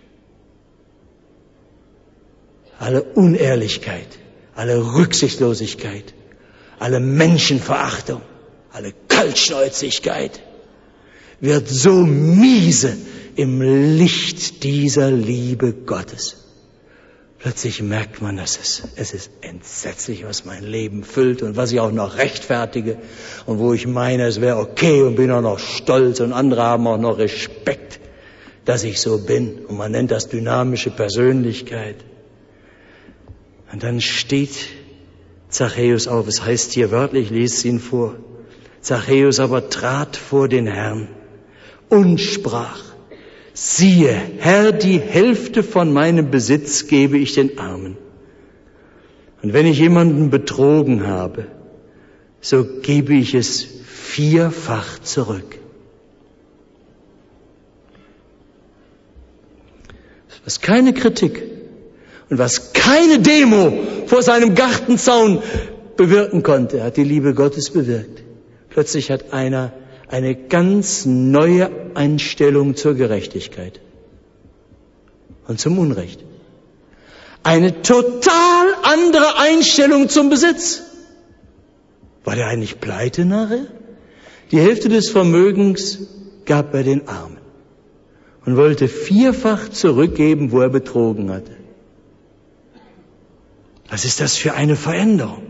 Alle Unehrlichkeit, alle Rücksichtslosigkeit, alle Menschenverachtung, alle Kaltschnäuzigkeit wird so miese im Licht dieser Liebe Gottes. Plötzlich merkt man, es ist entsetzlich, was mein Leben füllt und was ich auch noch rechtfertige und wo ich meine, es wäre okay und bin auch noch stolz und andere haben auch noch Respekt, dass ich so bin. Und man nennt das dynamische Persönlichkeit. Und dann steht Zachäus auf. Es heißt hier wörtlich, lest ihn vor. Zachäus aber trat vor den Herrn und sprach: Siehe, Herr, die Hälfte von meinem Besitz gebe ich den Armen. Und wenn ich jemanden betrogen habe, so gebe ich es 4-fach zurück. Was keine Kritik und was keine Demo vor seinem Gartenzaun bewirken konnte, hat die Liebe Gottes bewirkt. Plötzlich hat einer eine ganz neue Einstellung zur Gerechtigkeit und zum Unrecht. Eine total andere Einstellung zum Besitz. War der eigentlich pleite nachher? Die Hälfte des Vermögens gab er den Armen und wollte 4-fach zurückgeben, wo er betrogen hatte. Was ist das für eine Veränderung?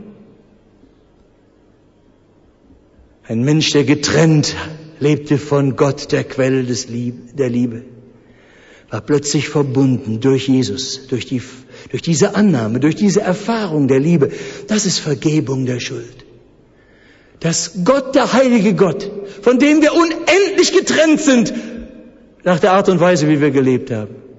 Ein Mensch, der getrennt lebte von Gott, der Quelle der Liebe, war plötzlich verbunden durch Jesus, durch diese Annahme, durch diese Erfahrung der Liebe. Das ist Vergebung der Schuld. Dass Gott, der heilige Gott, von dem wir unendlich getrennt sind, nach der Art und Weise, wie wir gelebt haben,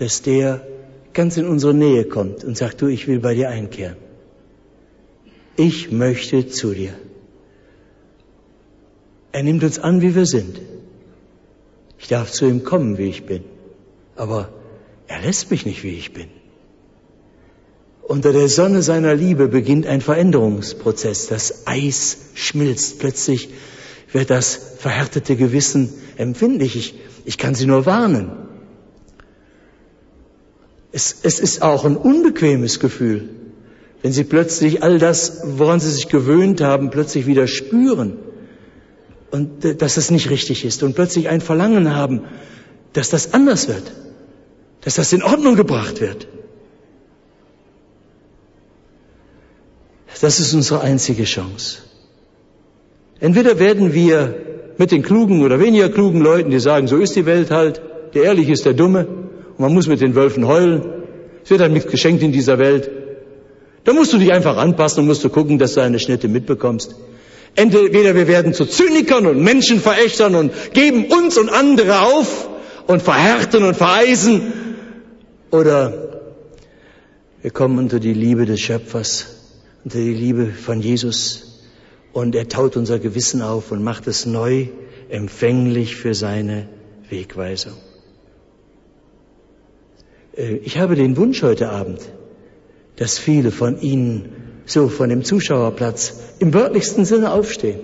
dass der ganz in unsere Nähe kommt und sagt, du, ich will bei dir einkehren. Ich möchte zu dir. Er nimmt uns an, wie wir sind. Ich darf zu ihm kommen, wie ich bin. Aber er lässt mich nicht, wie ich bin. Unter der Sonne seiner Liebe beginnt ein Veränderungsprozess. Das Eis schmilzt. Plötzlich wird das verhärtete Gewissen empfindlich. Ich kann Sie nur warnen. Es ist auch ein unbequemes Gefühl, wenn Sie plötzlich all das, woran Sie sich gewöhnt haben, plötzlich wieder spüren. Und dass es nicht richtig ist. Und plötzlich ein Verlangen haben, dass das anders wird. Dass das in Ordnung gebracht wird. Das ist unsere einzige Chance. Entweder werden wir mit den klugen oder weniger klugen Leuten, die sagen, so ist die Welt halt, der Ehrliche ist der Dumme und man muss mit den Wölfen heulen. Es wird einem nichts geschenkt in dieser Welt. Da musst du dich einfach anpassen und musst du gucken, dass du eine Schnitte mitbekommst. Entweder wir werden zu Zynikern und Menschenverächtern und geben uns und andere auf und verhärten und vereisen, oder wir kommen unter die Liebe des Schöpfers, unter die Liebe von Jesus, und er taut unser Gewissen auf und macht es neu empfänglich für seine Wegweisung. Ich habe den Wunsch heute Abend, dass viele von Ihnen so von dem Zuschauerplatz im wörtlichsten Sinne aufstehen.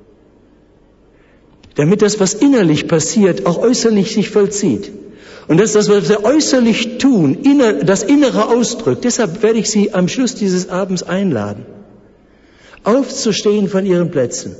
Damit das, was innerlich passiert, auch äußerlich sich vollzieht. Und dass das, was wir äußerlich tun, das Innere ausdrückt. Deshalb werde ich Sie am Schluss dieses Abends einladen, aufzustehen von Ihren Plätzen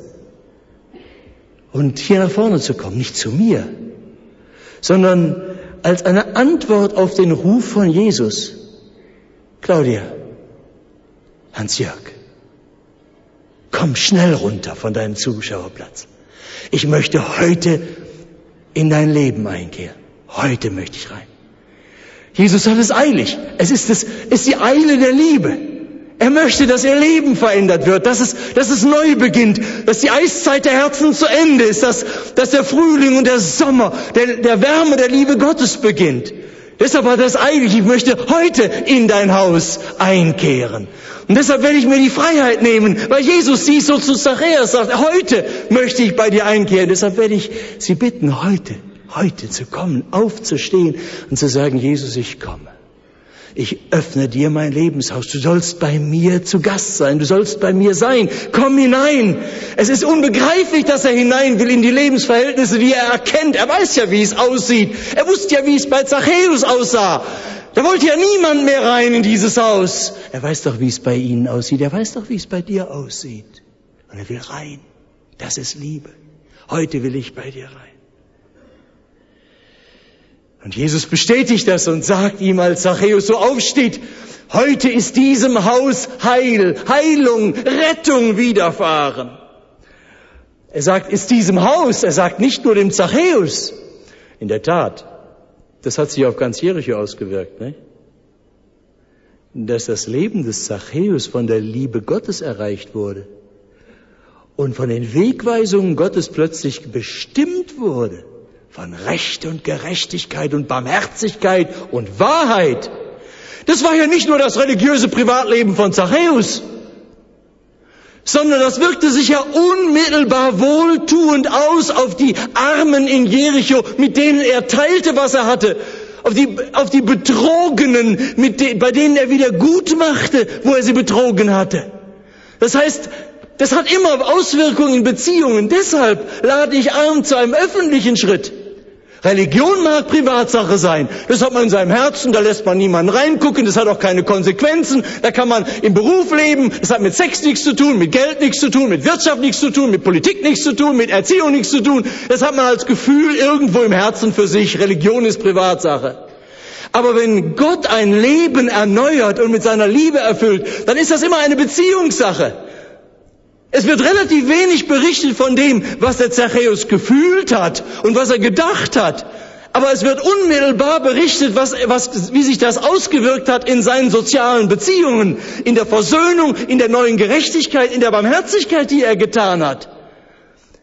und hier nach vorne zu kommen. Nicht zu mir, sondern als eine Antwort auf den Ruf von Jesus. Claudia, Hans-Jörg, komm schnell runter von deinem Zuschauerplatz. Ich möchte heute in dein Leben einkehren. Heute möchte ich rein. Jesus hat es eilig. Es ist die Eile der Liebe. Er möchte, dass ihr Leben verändert wird, dass es neu beginnt, dass die Eiszeit der Herzen zu Ende ist, dass der Frühling und der Sommer der Wärme der Liebe Gottes beginnt. Deshalb hat er es eilig. Ich möchte heute in dein Haus einkehren. Und deshalb werde ich mir die Freiheit nehmen, weil Jesus sie so zu Zachäus sagt, heute möchte ich bei dir einkehren. Deshalb werde ich Sie bitten, heute zu kommen, aufzustehen und zu sagen, Jesus, ich komme. Ich öffne dir mein Lebenshaus. Du sollst bei mir zu Gast sein. Du sollst bei mir sein. Komm hinein. Es ist unbegreiflich, dass er hinein will in die Lebensverhältnisse, die er erkennt. Er weiß ja, wie es aussieht. Er wusste ja, wie es bei Zachäus aussah. Da wollte ja niemand mehr rein in dieses Haus. Er weiß doch, wie es bei Ihnen aussieht. Er weiß doch, wie es bei dir aussieht. Und er will rein. Das ist Liebe. Heute will ich bei dir rein. Und Jesus bestätigt das und sagt ihm, als Zachäus so aufsteht, heute ist diesem Haus Heilung, Rettung widerfahren. Er sagt, ist diesem Haus, er sagt nicht nur dem Zachäus. In der Tat, das hat sich auf ganz Jericho ausgewirkt, ne? Dass das Leben des Zachäus von der Liebe Gottes erreicht wurde und von den Wegweisungen Gottes plötzlich bestimmt wurde. Von Recht und Gerechtigkeit und Barmherzigkeit und Wahrheit. Das war ja nicht nur das religiöse Privatleben von Zachäus, sondern das wirkte sich ja unmittelbar wohltuend aus auf die Armen in Jericho, mit denen er teilte, was er hatte. Auf die Betrogenen, bei denen er wieder gut machte, wo er sie betrogen hatte. Das heißt, das hat immer Auswirkungen in Beziehungen. Deshalb lade ich ein zu einem öffentlichen Schritt. Religion mag Privatsache sein. Das hat man in seinem Herzen, da lässt man niemanden reingucken, das hat auch keine Konsequenzen. Da kann man im Beruf leben, das hat mit Sex nichts zu tun, mit Geld nichts zu tun, mit Wirtschaft nichts zu tun, mit Politik nichts zu tun, mit Erziehung nichts zu tun. Das hat man als Gefühl irgendwo im Herzen für sich. Religion ist Privatsache. Aber wenn Gott ein Leben erneuert und mit seiner Liebe erfüllt, dann ist das immer eine Beziehungssache. Es wird relativ wenig berichtet von dem, was der Zachäus gefühlt hat und was er gedacht hat. Aber es wird unmittelbar berichtet, wie sich das ausgewirkt hat in seinen sozialen Beziehungen, in der Versöhnung, in der neuen Gerechtigkeit, in der Barmherzigkeit, die er getan hat.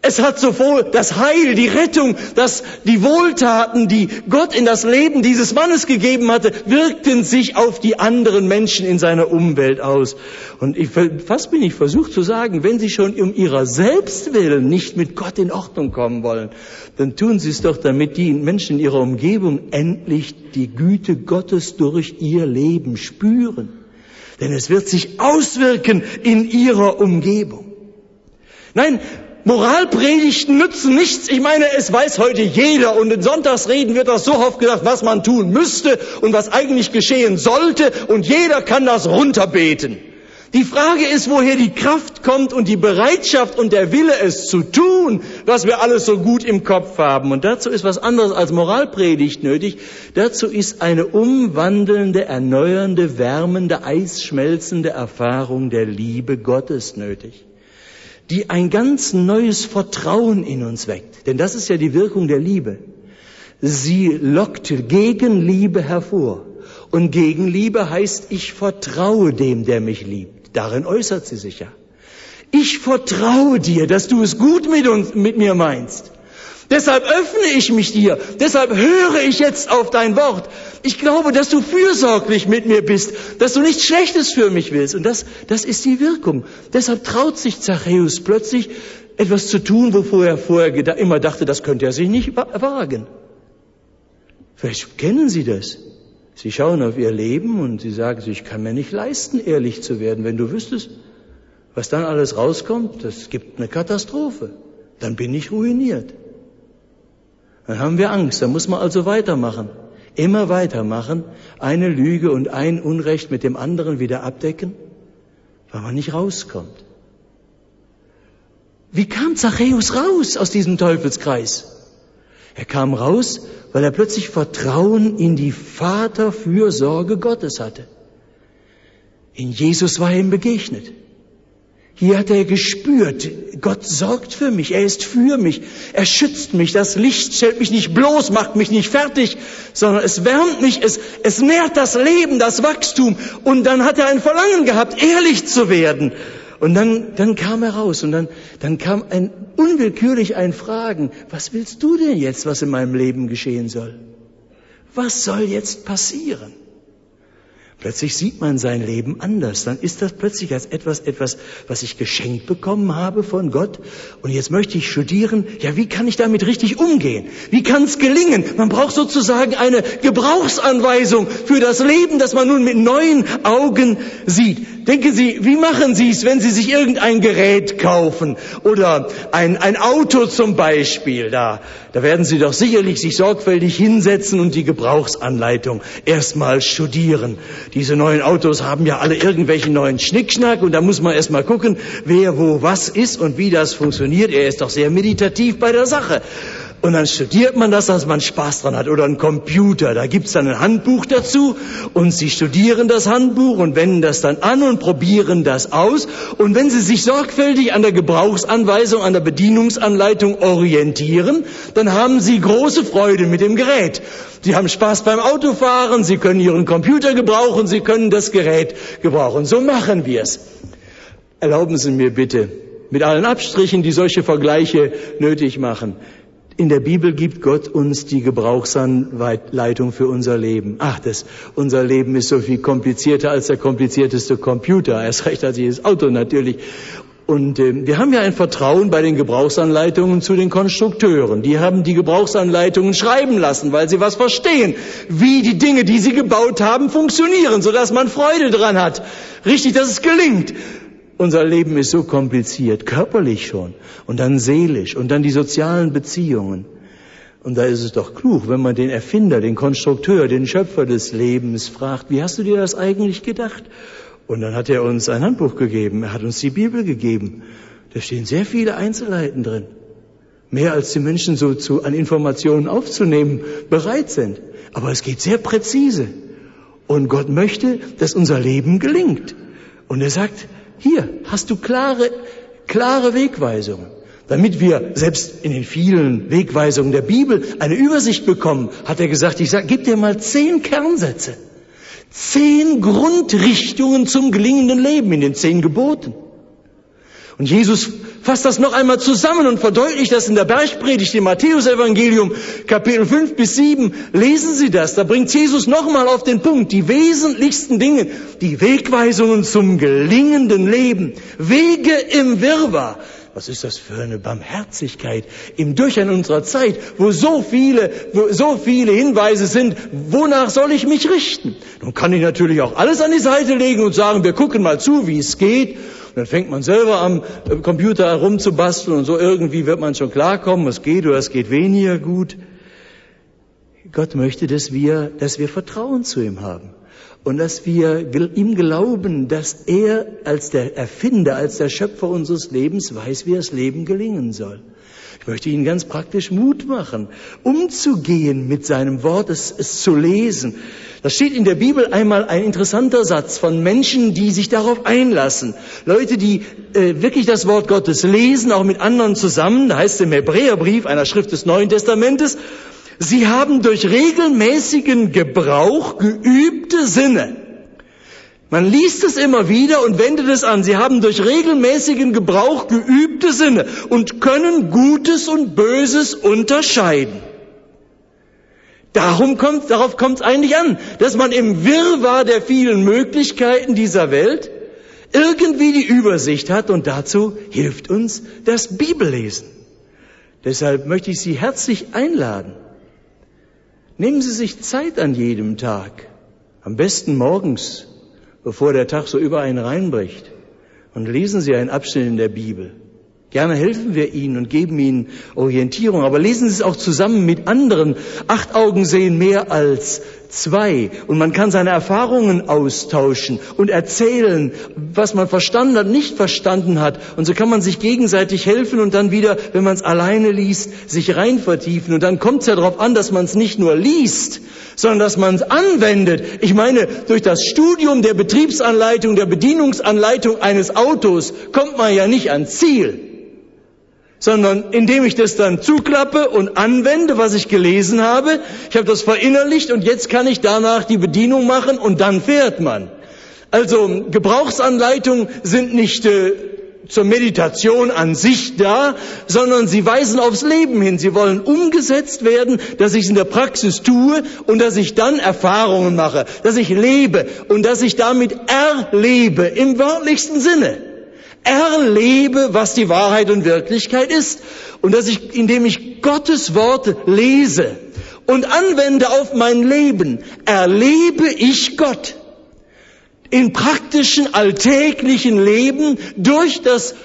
Es hat sowohl das Heil, die Rettung, die Wohltaten, die Gott in das Leben dieses Mannes gegeben hatte, wirkten sich auf die anderen Menschen in seiner Umwelt aus. Und fast bin ich versucht zu sagen, wenn Sie schon um Ihrer selbst willen nicht mit Gott in Ordnung kommen wollen, dann tun Sie es doch, damit die Menschen in Ihrer Umgebung endlich die Güte Gottes durch ihr Leben spüren. Denn es wird sich auswirken in ihrer Umgebung. Nein, Moralpredigten nützen nichts. Ich meine, es weiß heute jeder und in Sonntagsreden wird das so oft gesagt, was man tun müsste und was eigentlich geschehen sollte und jeder kann das runterbeten. Die Frage ist, woher die Kraft kommt und die Bereitschaft und der Wille, es zu tun, was wir alles so gut im Kopf haben. Und dazu ist was anderes als Moralpredigt nötig. Dazu ist eine umwandelnde, erneuernde, wärmende, eisschmelzende Erfahrung der Liebe Gottes nötig, die ein ganz neues Vertrauen in uns weckt. Denn das ist ja die Wirkung der Liebe. Sie lockt Gegenliebe hervor. Und Gegenliebe heißt, ich vertraue dem, der mich liebt. Darin äußert sie sich ja. Ich vertraue dir, dass du es gut mit mir meinst. Deshalb öffne ich mich dir. Deshalb höre ich jetzt auf dein Wort. Ich glaube, dass du fürsorglich mit mir bist, dass du nichts Schlechtes für mich willst. Und das ist die Wirkung. Deshalb traut sich Zachäus plötzlich, etwas zu tun, wovor er vorher immer dachte, das könnte er sich nicht wagen. Vielleicht kennen Sie das. Sie schauen auf Ihr Leben und Sie sagen sich, ich kann mir nicht leisten, ehrlich zu werden. Wenn du wüsstest, was dann alles rauskommt, das gibt eine Katastrophe. Dann bin ich ruiniert. Dann haben wir Angst, dann muss man also weitermachen. Immer weitermachen, eine Lüge und ein Unrecht mit dem anderen wieder abdecken, weil man nicht rauskommt. Wie kam Zachäus raus aus diesem Teufelskreis? Er kam raus, weil er plötzlich Vertrauen in die Vaterfürsorge Gottes hatte. In Jesus war er ihm begegnet. Hier hat er gespürt, Gott sorgt für mich, er ist für mich, er schützt mich, das Licht stellt mich nicht bloß, macht mich nicht fertig, sondern es wärmt mich, es nährt das Leben, das Wachstum. Und dann hat er ein Verlangen gehabt, ehrlich zu werden. Und dann kam er raus und dann kam unwillkürlich ein Fragen, was willst du denn jetzt, was in meinem Leben geschehen soll? Was soll jetzt passieren? Plötzlich sieht man sein Leben anders. Dann ist das plötzlich als etwas, was ich geschenkt bekommen habe von Gott. Und jetzt möchte ich studieren, ja, wie kann ich damit richtig umgehen? Wie kann es gelingen? Man braucht sozusagen eine Gebrauchsanweisung für das Leben, das man nun mit neuen Augen sieht. Denken Sie, wie machen Sie es, wenn Sie sich irgendein Gerät kaufen oder ein Auto zum Beispiel? Da werden Sie doch sicherlich sich sorgfältig hinsetzen und die Gebrauchsanleitung erstmal studieren. Diese neuen Autos haben ja alle irgendwelchen neuen Schnickschnack und da muss man erstmal gucken, wer wo was ist und wie das funktioniert. Er ist doch sehr meditativ bei der Sache. Und dann studiert man das, dass man Spaß dran hat. Oder ein Computer, da gibt's dann ein Handbuch dazu und Sie studieren das Handbuch und wenden das dann an und probieren das aus. Und wenn Sie sich sorgfältig an der Gebrauchsanweisung, an der Bedienungsanleitung orientieren, dann haben Sie große Freude mit dem Gerät. Sie haben Spaß beim Autofahren, Sie können Ihren Computer gebrauchen, Sie können das Gerät gebrauchen. So machen wir es. Erlauben Sie mir bitte, mit allen Abstrichen, die solche Vergleiche nötig machen, in der Bibel gibt Gott uns die Gebrauchsanleitung für unser Leben. Unser Leben ist so viel komplizierter als der komplizierteste Computer. Erst recht als jedes Auto natürlich. Und wir haben ja ein Vertrauen bei den Gebrauchsanleitungen zu den Konstrukteuren. Die haben die Gebrauchsanleitungen schreiben lassen, weil sie was verstehen, wie die Dinge, die sie gebaut haben, funktionieren, sodass man Freude dran hat. Richtig, dass es gelingt. Unser Leben ist so kompliziert, körperlich schon und dann seelisch und dann die sozialen Beziehungen. Und da ist es doch klug, wenn man den Erfinder, den Konstrukteur, den Schöpfer des Lebens fragt, wie hast du dir das eigentlich gedacht? Und dann hat er uns ein Handbuch gegeben, er hat uns die Bibel gegeben. Da stehen sehr viele Einzelheiten drin. Mehr als die Menschen an Informationen aufzunehmen bereit sind. Aber es geht sehr präzise. Und Gott möchte, dass unser Leben gelingt. Und er sagt, hier hast du klare Wegweisungen. Damit wir selbst in den vielen Wegweisungen der Bibel eine Übersicht bekommen, hat er gesagt, gib dir mal 10 Kernsätze. 10 Grundrichtungen zum gelingenden Leben in den 10 Geboten. Und Jesus fasst das noch einmal zusammen und verdeutlicht das in der Bergpredigt im Matthäus-Evangelium, Kapitel 5 bis 7. Lesen Sie das, da bringt Jesus nochmal auf den Punkt, die wesentlichsten Dinge, die Wegweisungen zum gelingenden Leben, Wege im Wirrwarr. Was ist das für eine Barmherzigkeit im Durcheinander unserer Zeit, wo so viele Hinweise sind, wonach soll ich mich richten? Nun kann ich natürlich auch alles an die Seite legen und sagen, wir gucken mal zu, wie es geht. Und dann fängt man selber am Computer herumzubasteln und so irgendwie wird man schon klarkommen, was geht oder es geht weniger gut. Gott möchte, dass wir Vertrauen zu ihm haben. Und dass wir ihm glauben, dass er als der Erfinder, als der Schöpfer unseres Lebens weiß, wie das Leben gelingen soll. Ich möchte Ihnen ganz praktisch Mut machen, umzugehen mit seinem Wort, es zu lesen. Da steht in der Bibel einmal ein interessanter Satz von Menschen, die sich darauf einlassen. Leute, die wirklich das Wort Gottes lesen, auch mit anderen zusammen. Da heißt es im Hebräerbrief, einer Schrift des Neuen Testamentes, sie haben durch regelmäßigen Gebrauch geübte Sinne. Man liest es immer wieder und wendet es an. Sie haben durch regelmäßigen Gebrauch geübte Sinne und können Gutes und Böses unterscheiden. Darauf kommt es eigentlich an, dass man im Wirrwarr der vielen Möglichkeiten dieser Welt irgendwie die Übersicht hat und dazu hilft uns das Bibellesen. Deshalb möchte ich Sie herzlich einladen. Nehmen Sie sich Zeit an jedem Tag, am besten morgens, bevor der Tag so über einen reinbricht, und lesen Sie einen Abschnitt in der Bibel. Gerne helfen wir Ihnen und geben Ihnen Orientierung, aber lesen Sie es auch zusammen mit anderen. 8 Augen sehen mehr als 2 und man kann seine Erfahrungen austauschen und erzählen, was man verstanden hat, nicht verstanden hat. Und so kann man sich gegenseitig helfen und dann wieder, wenn man es alleine liest, sich rein vertiefen. Und dann kommt es ja darauf an, dass man es nicht nur liest, sondern dass man es anwendet. Ich meine, durch das Studium der Betriebsanleitung, der Bedienungsanleitung eines Autos kommt man ja nicht ans Ziel, sondern indem ich das dann zuklappe und anwende, was ich gelesen habe. Ich habe das verinnerlicht und jetzt kann ich danach die Bedienung machen und dann fährt man. Also Gebrauchsanleitungen sind nicht zur Meditation an sich da, sondern sie weisen aufs Leben hin. Sie wollen umgesetzt werden, dass ich es in der Praxis tue und dass ich dann Erfahrungen mache, dass ich lebe und dass ich damit erlebe, im wörtlichsten Sinne. Erlebe, was die Wahrheit und Wirklichkeit ist. Und dass ich, indem ich Gottes Wort lese und anwende auf mein Leben, erlebe ich Gott. In praktischen, alltäglichen Leben durch das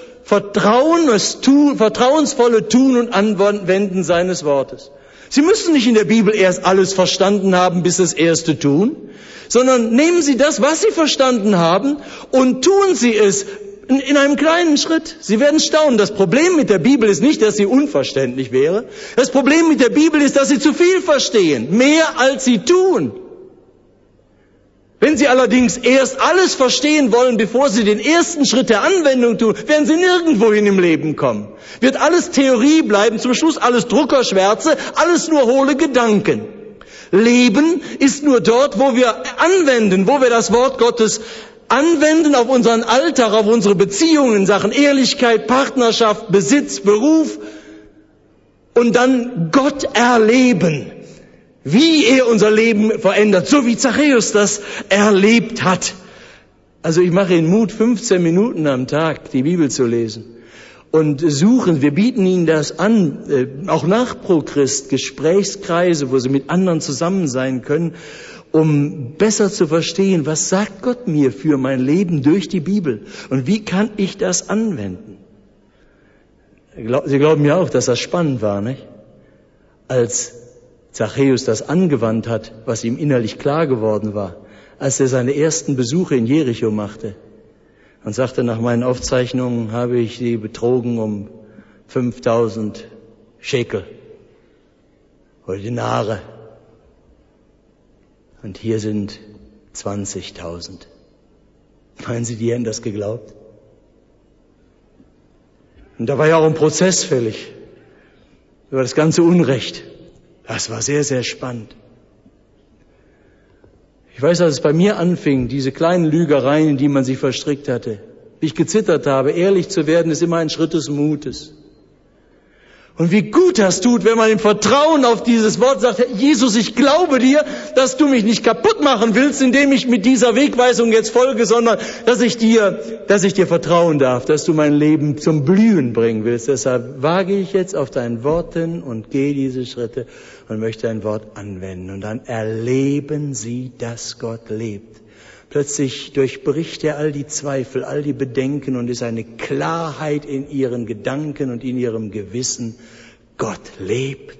vertrauensvolle Tun und Anwenden seines Wortes. Sie müssen nicht in der Bibel erst alles verstanden haben, bis das Erste tun, sondern nehmen Sie das, was Sie verstanden haben, und tun Sie es in einem kleinen Schritt. Sie werden staunen. Das Problem mit der Bibel ist nicht, dass sie unverständlich wäre. Das Problem mit der Bibel ist, dass sie zu viel verstehen. Mehr als sie tun. Wenn Sie allerdings erst alles verstehen wollen, bevor Sie den ersten Schritt der Anwendung tun, werden Sie nirgendwohin im Leben kommen. Wird alles Theorie bleiben, zum Schluss alles Druckerschwärze, alles nur hohle Gedanken. Leben ist nur dort, wo wir anwenden, wo wir das Wort Gottes anwenden auf unseren Alltag, auf unsere Beziehungen in Sachen Ehrlichkeit, Partnerschaft, Besitz, Beruf und dann Gott erleben, wie er unser Leben verändert, so wie Zachäus das erlebt hat. Also ich mache Ihnen Mut, 15 Minuten am Tag die Bibel zu lesen und suchen, wir bieten Ihnen das an, auch nach Pro-Christ, Gesprächskreise, wo Sie mit anderen zusammen sein können, um besser zu verstehen, was sagt Gott mir für mein Leben durch die Bibel und wie kann ich das anwenden. Sie glauben ja auch, dass das spannend war, nicht? Als Zachäus das angewandt hat, was ihm innerlich klar geworden war, als er seine ersten Besuche in Jericho machte und sagte, nach meinen Aufzeichnungen habe ich sie betrogen um 5000 Schekel oder Dinare. Und hier sind 20.000. Meinen Sie, die hätten das geglaubt? Und da war ja auch ein Prozess fällig über das ganze Unrecht. Das war sehr, sehr spannend. Ich weiß, als es bei mir anfing, diese kleinen Lügereien, in die man sich verstrickt hatte, wie ich gezittert habe. Ehrlich zu werden ist immer ein Schritt des Mutes. Und wie gut das tut, wenn man im Vertrauen auf dieses Wort sagt, Jesus, ich glaube dir, dass du mich nicht kaputt machen willst, indem ich mit dieser Wegweisung jetzt folge, sondern dass ich dir vertrauen darf, dass du mein Leben zum Blühen bringen willst. Deshalb wage ich jetzt auf dein Wort hin und gehe diese Schritte und möchte ein Wort anwenden. Und dann erleben sie, dass Gott lebt. Plötzlich durchbricht er all die Zweifel, all die Bedenken und ist eine Klarheit in ihren Gedanken und in ihrem Gewissen. Gott lebt.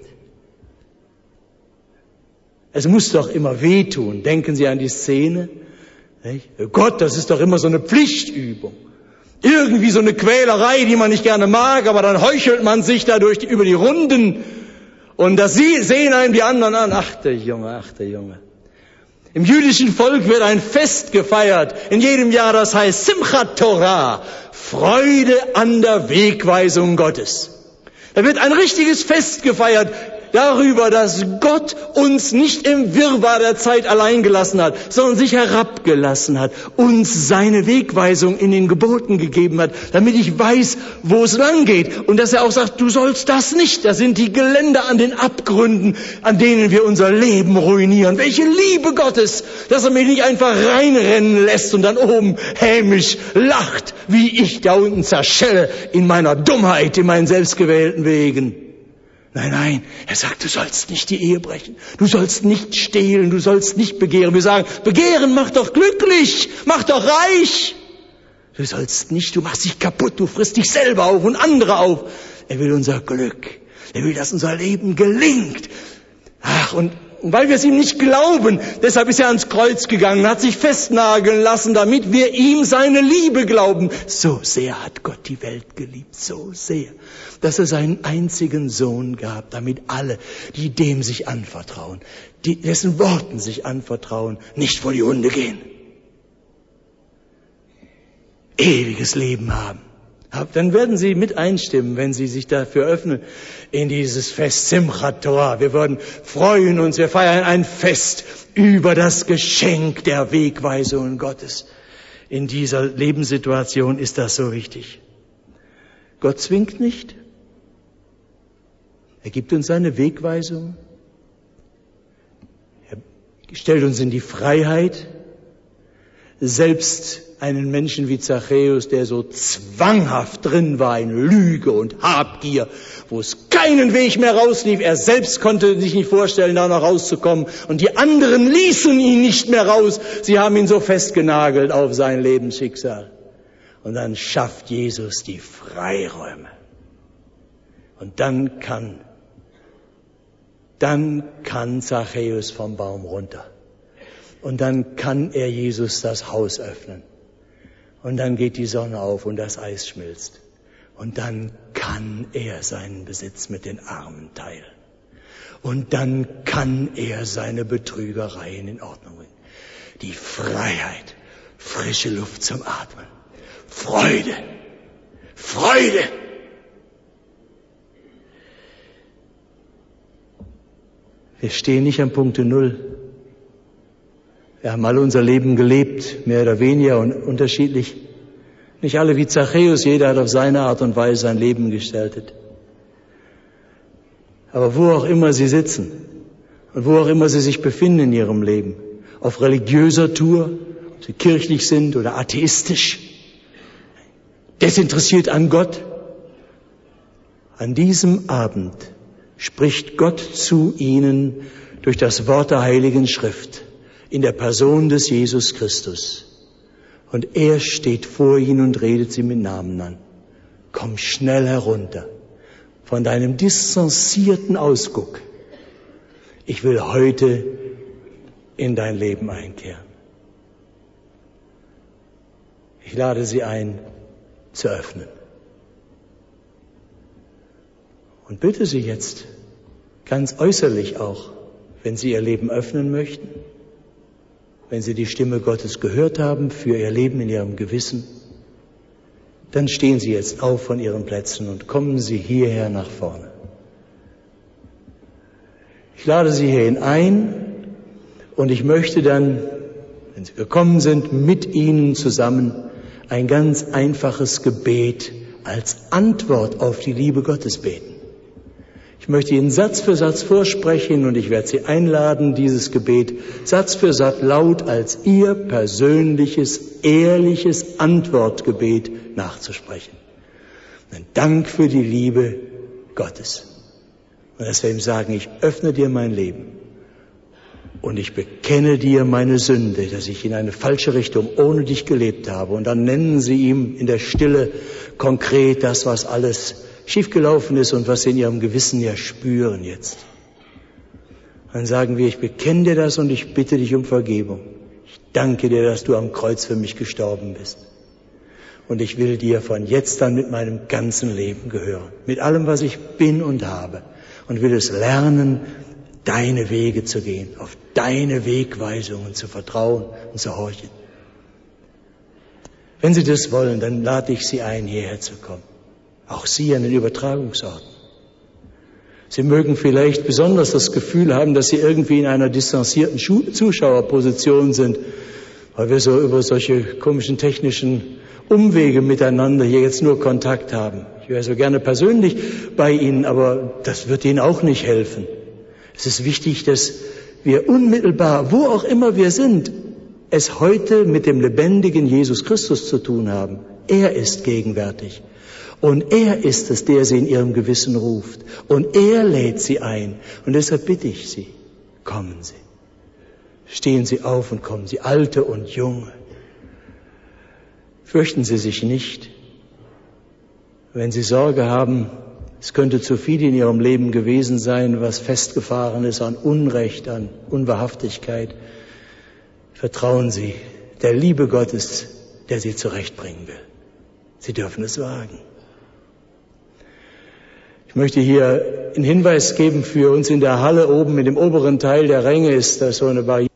Es muss doch immer wehtun. Denken Sie an die Szene. Nicht? Gott, das ist doch immer so eine Pflichtübung. Irgendwie so eine Quälerei, die man nicht gerne mag, aber dann heuchelt man sich dadurch über die Runden. Und das sehen einem die anderen an. Ach der Junge. Im jüdischen Volk wird ein Fest gefeiert, in jedem Jahr, das heißt Simchat Torah, Freude an der Wegweisung Gottes. Da wird ein richtiges Fest gefeiert darüber, dass Gott uns nicht im Wirrwarr der Zeit allein gelassen hat, sondern sich herabgelassen hat, uns seine Wegweisung in den Geboten gegeben hat, damit ich weiß, wo es lang geht. Und dass er auch sagt, du sollst das nicht. Das sind die Geländer an den Abgründen, an denen wir unser Leben ruinieren. Welche Liebe Gottes, dass er mich nicht einfach reinrennen lässt und dann oben hämisch lacht, wie ich da unten zerschelle in meiner Dummheit, in meinen selbstgewählten Wegen. Nein, er sagt, du sollst nicht die Ehe brechen, du sollst nicht stehlen, du sollst nicht begehren. Wir sagen, begehren macht doch glücklich, macht doch reich. Du sollst nicht, du machst dich kaputt, du frisst dich selber auf und andere auf. Er will unser Glück, er will, dass unser Leben gelingt. Ach, und weil wir es ihm nicht glauben, deshalb ist er ans Kreuz gegangen, hat sich festnageln lassen, damit wir ihm seine Liebe glauben. So sehr hat Gott die Welt geliebt, so sehr, dass er seinen einzigen Sohn gab, damit alle, die dem sich anvertrauen, die dessen Worten sich anvertrauen, nicht vor die Hunde gehen. Ewiges Leben haben. Dann werden Sie mit einstimmen, wenn Sie sich dafür öffnen, in dieses Fest Simchat Torah. Wir werden freuen uns, wir feiern ein Fest über das Geschenk der Wegweisungen Gottes. In dieser Lebenssituation ist das so wichtig. Gott zwingt nicht. Er gibt uns seine Wegweisung. Er stellt uns in die Freiheit. Selbst einen Menschen wie Zachäus, der so zwanghaft drin war in Lüge und Habgier, wo es keinen Weg mehr rauslief. Er selbst konnte sich nicht vorstellen, da noch rauszukommen. Und die anderen ließen ihn nicht mehr raus. Sie haben ihn so festgenagelt auf sein Lebensschicksal. Und dann schafft Jesus die Freiräume. Und dann kann Zachäus vom Baum runter. Und dann kann er Jesus das Haus öffnen. Und dann geht die Sonne auf und das Eis schmilzt. Und dann kann er seinen Besitz mit den Armen teilen. Und dann kann er seine Betrügereien in Ordnung bringen. Die Freiheit, frische Luft zum Atmen. Freude. Wir stehen nicht am Punkte Null. Wir haben alle unser Leben gelebt, mehr oder weniger und unterschiedlich. Nicht alle wie Zachäus, jeder hat auf seine Art und Weise sein Leben gestaltet. Aber wo auch immer Sie sitzen und wo auch immer Sie sich befinden in Ihrem Leben, auf religiöser Tour, ob Sie kirchlich sind oder atheistisch, desinteressiert an Gott, an diesem Abend spricht Gott zu Ihnen durch das Wort der Heiligen Schrift. In der Person des Jesus Christus. Und er steht vor ihnen und redet sie mit Namen an. Komm schnell herunter von deinem distanzierten Ausguck. Ich will heute in dein Leben einkehren. Ich lade Sie ein, zu öffnen. Und bitte Sie jetzt, ganz äußerlich auch, wenn Sie Ihr Leben öffnen möchten, wenn Sie die Stimme Gottes gehört haben für Ihr Leben in Ihrem Gewissen, dann stehen Sie jetzt auf von Ihren Plätzen und kommen Sie hierher nach vorne. Ich lade Sie hierhin ein und ich möchte dann, wenn Sie gekommen sind, mit Ihnen zusammen ein ganz einfaches Gebet als Antwort auf die Liebe Gottes beten. Ich möchte Ihnen Satz für Satz vorsprechen und ich werde Sie einladen, dieses Gebet Satz für Satz laut als Ihr persönliches, ehrliches Antwortgebet nachzusprechen. Ein Dank für die Liebe Gottes. Und dass wir ihm sagen, ich öffne dir mein Leben und ich bekenne dir meine Sünde, dass ich in eine falsche Richtung ohne dich gelebt habe. Und dann nennen Sie ihm in der Stille konkret das, was alles schiefgelaufen ist und was Sie in Ihrem Gewissen ja spüren jetzt. Dann sagen wir, ich bekenne dir das und ich bitte dich um Vergebung. Ich danke dir, dass du am Kreuz für mich gestorben bist. Und ich will dir von jetzt an mit meinem ganzen Leben gehören. Mit allem, was ich bin und habe. Und will es lernen, deine Wege zu gehen, auf deine Wegweisungen zu vertrauen und zu horchen. Wenn Sie das wollen, dann lade ich Sie ein, hierher zu kommen. Auch Sie an den Übertragungsorten. Sie mögen vielleicht besonders das Gefühl haben, dass Sie irgendwie in einer distanzierten Zuschauerposition sind, weil wir so über solche komischen technischen Umwege miteinander hier jetzt nur Kontakt haben. Ich wäre so gerne persönlich bei Ihnen, aber das wird Ihnen auch nicht helfen. Es ist wichtig, dass wir unmittelbar, wo auch immer wir sind, es heute mit dem lebendigen Jesus Christus zu tun haben. Er ist gegenwärtig. Und er ist es, der Sie in Ihrem Gewissen ruft. Und er lädt Sie ein. Und deshalb bitte ich Sie, kommen Sie. Stehen Sie auf und kommen Sie, Alte und Junge. Fürchten Sie sich nicht. Wenn Sie Sorge haben, es könnte zu viel in Ihrem Leben gewesen sein, was festgefahren ist an Unrecht, an Unwahrhaftigkeit. Vertrauen Sie der Liebe Gottes, der Sie zurechtbringen will. Sie dürfen es wagen. Ich möchte hier einen Hinweis geben für uns in der Halle oben, in dem oberen Teil der Ränge ist da so eine Barriere.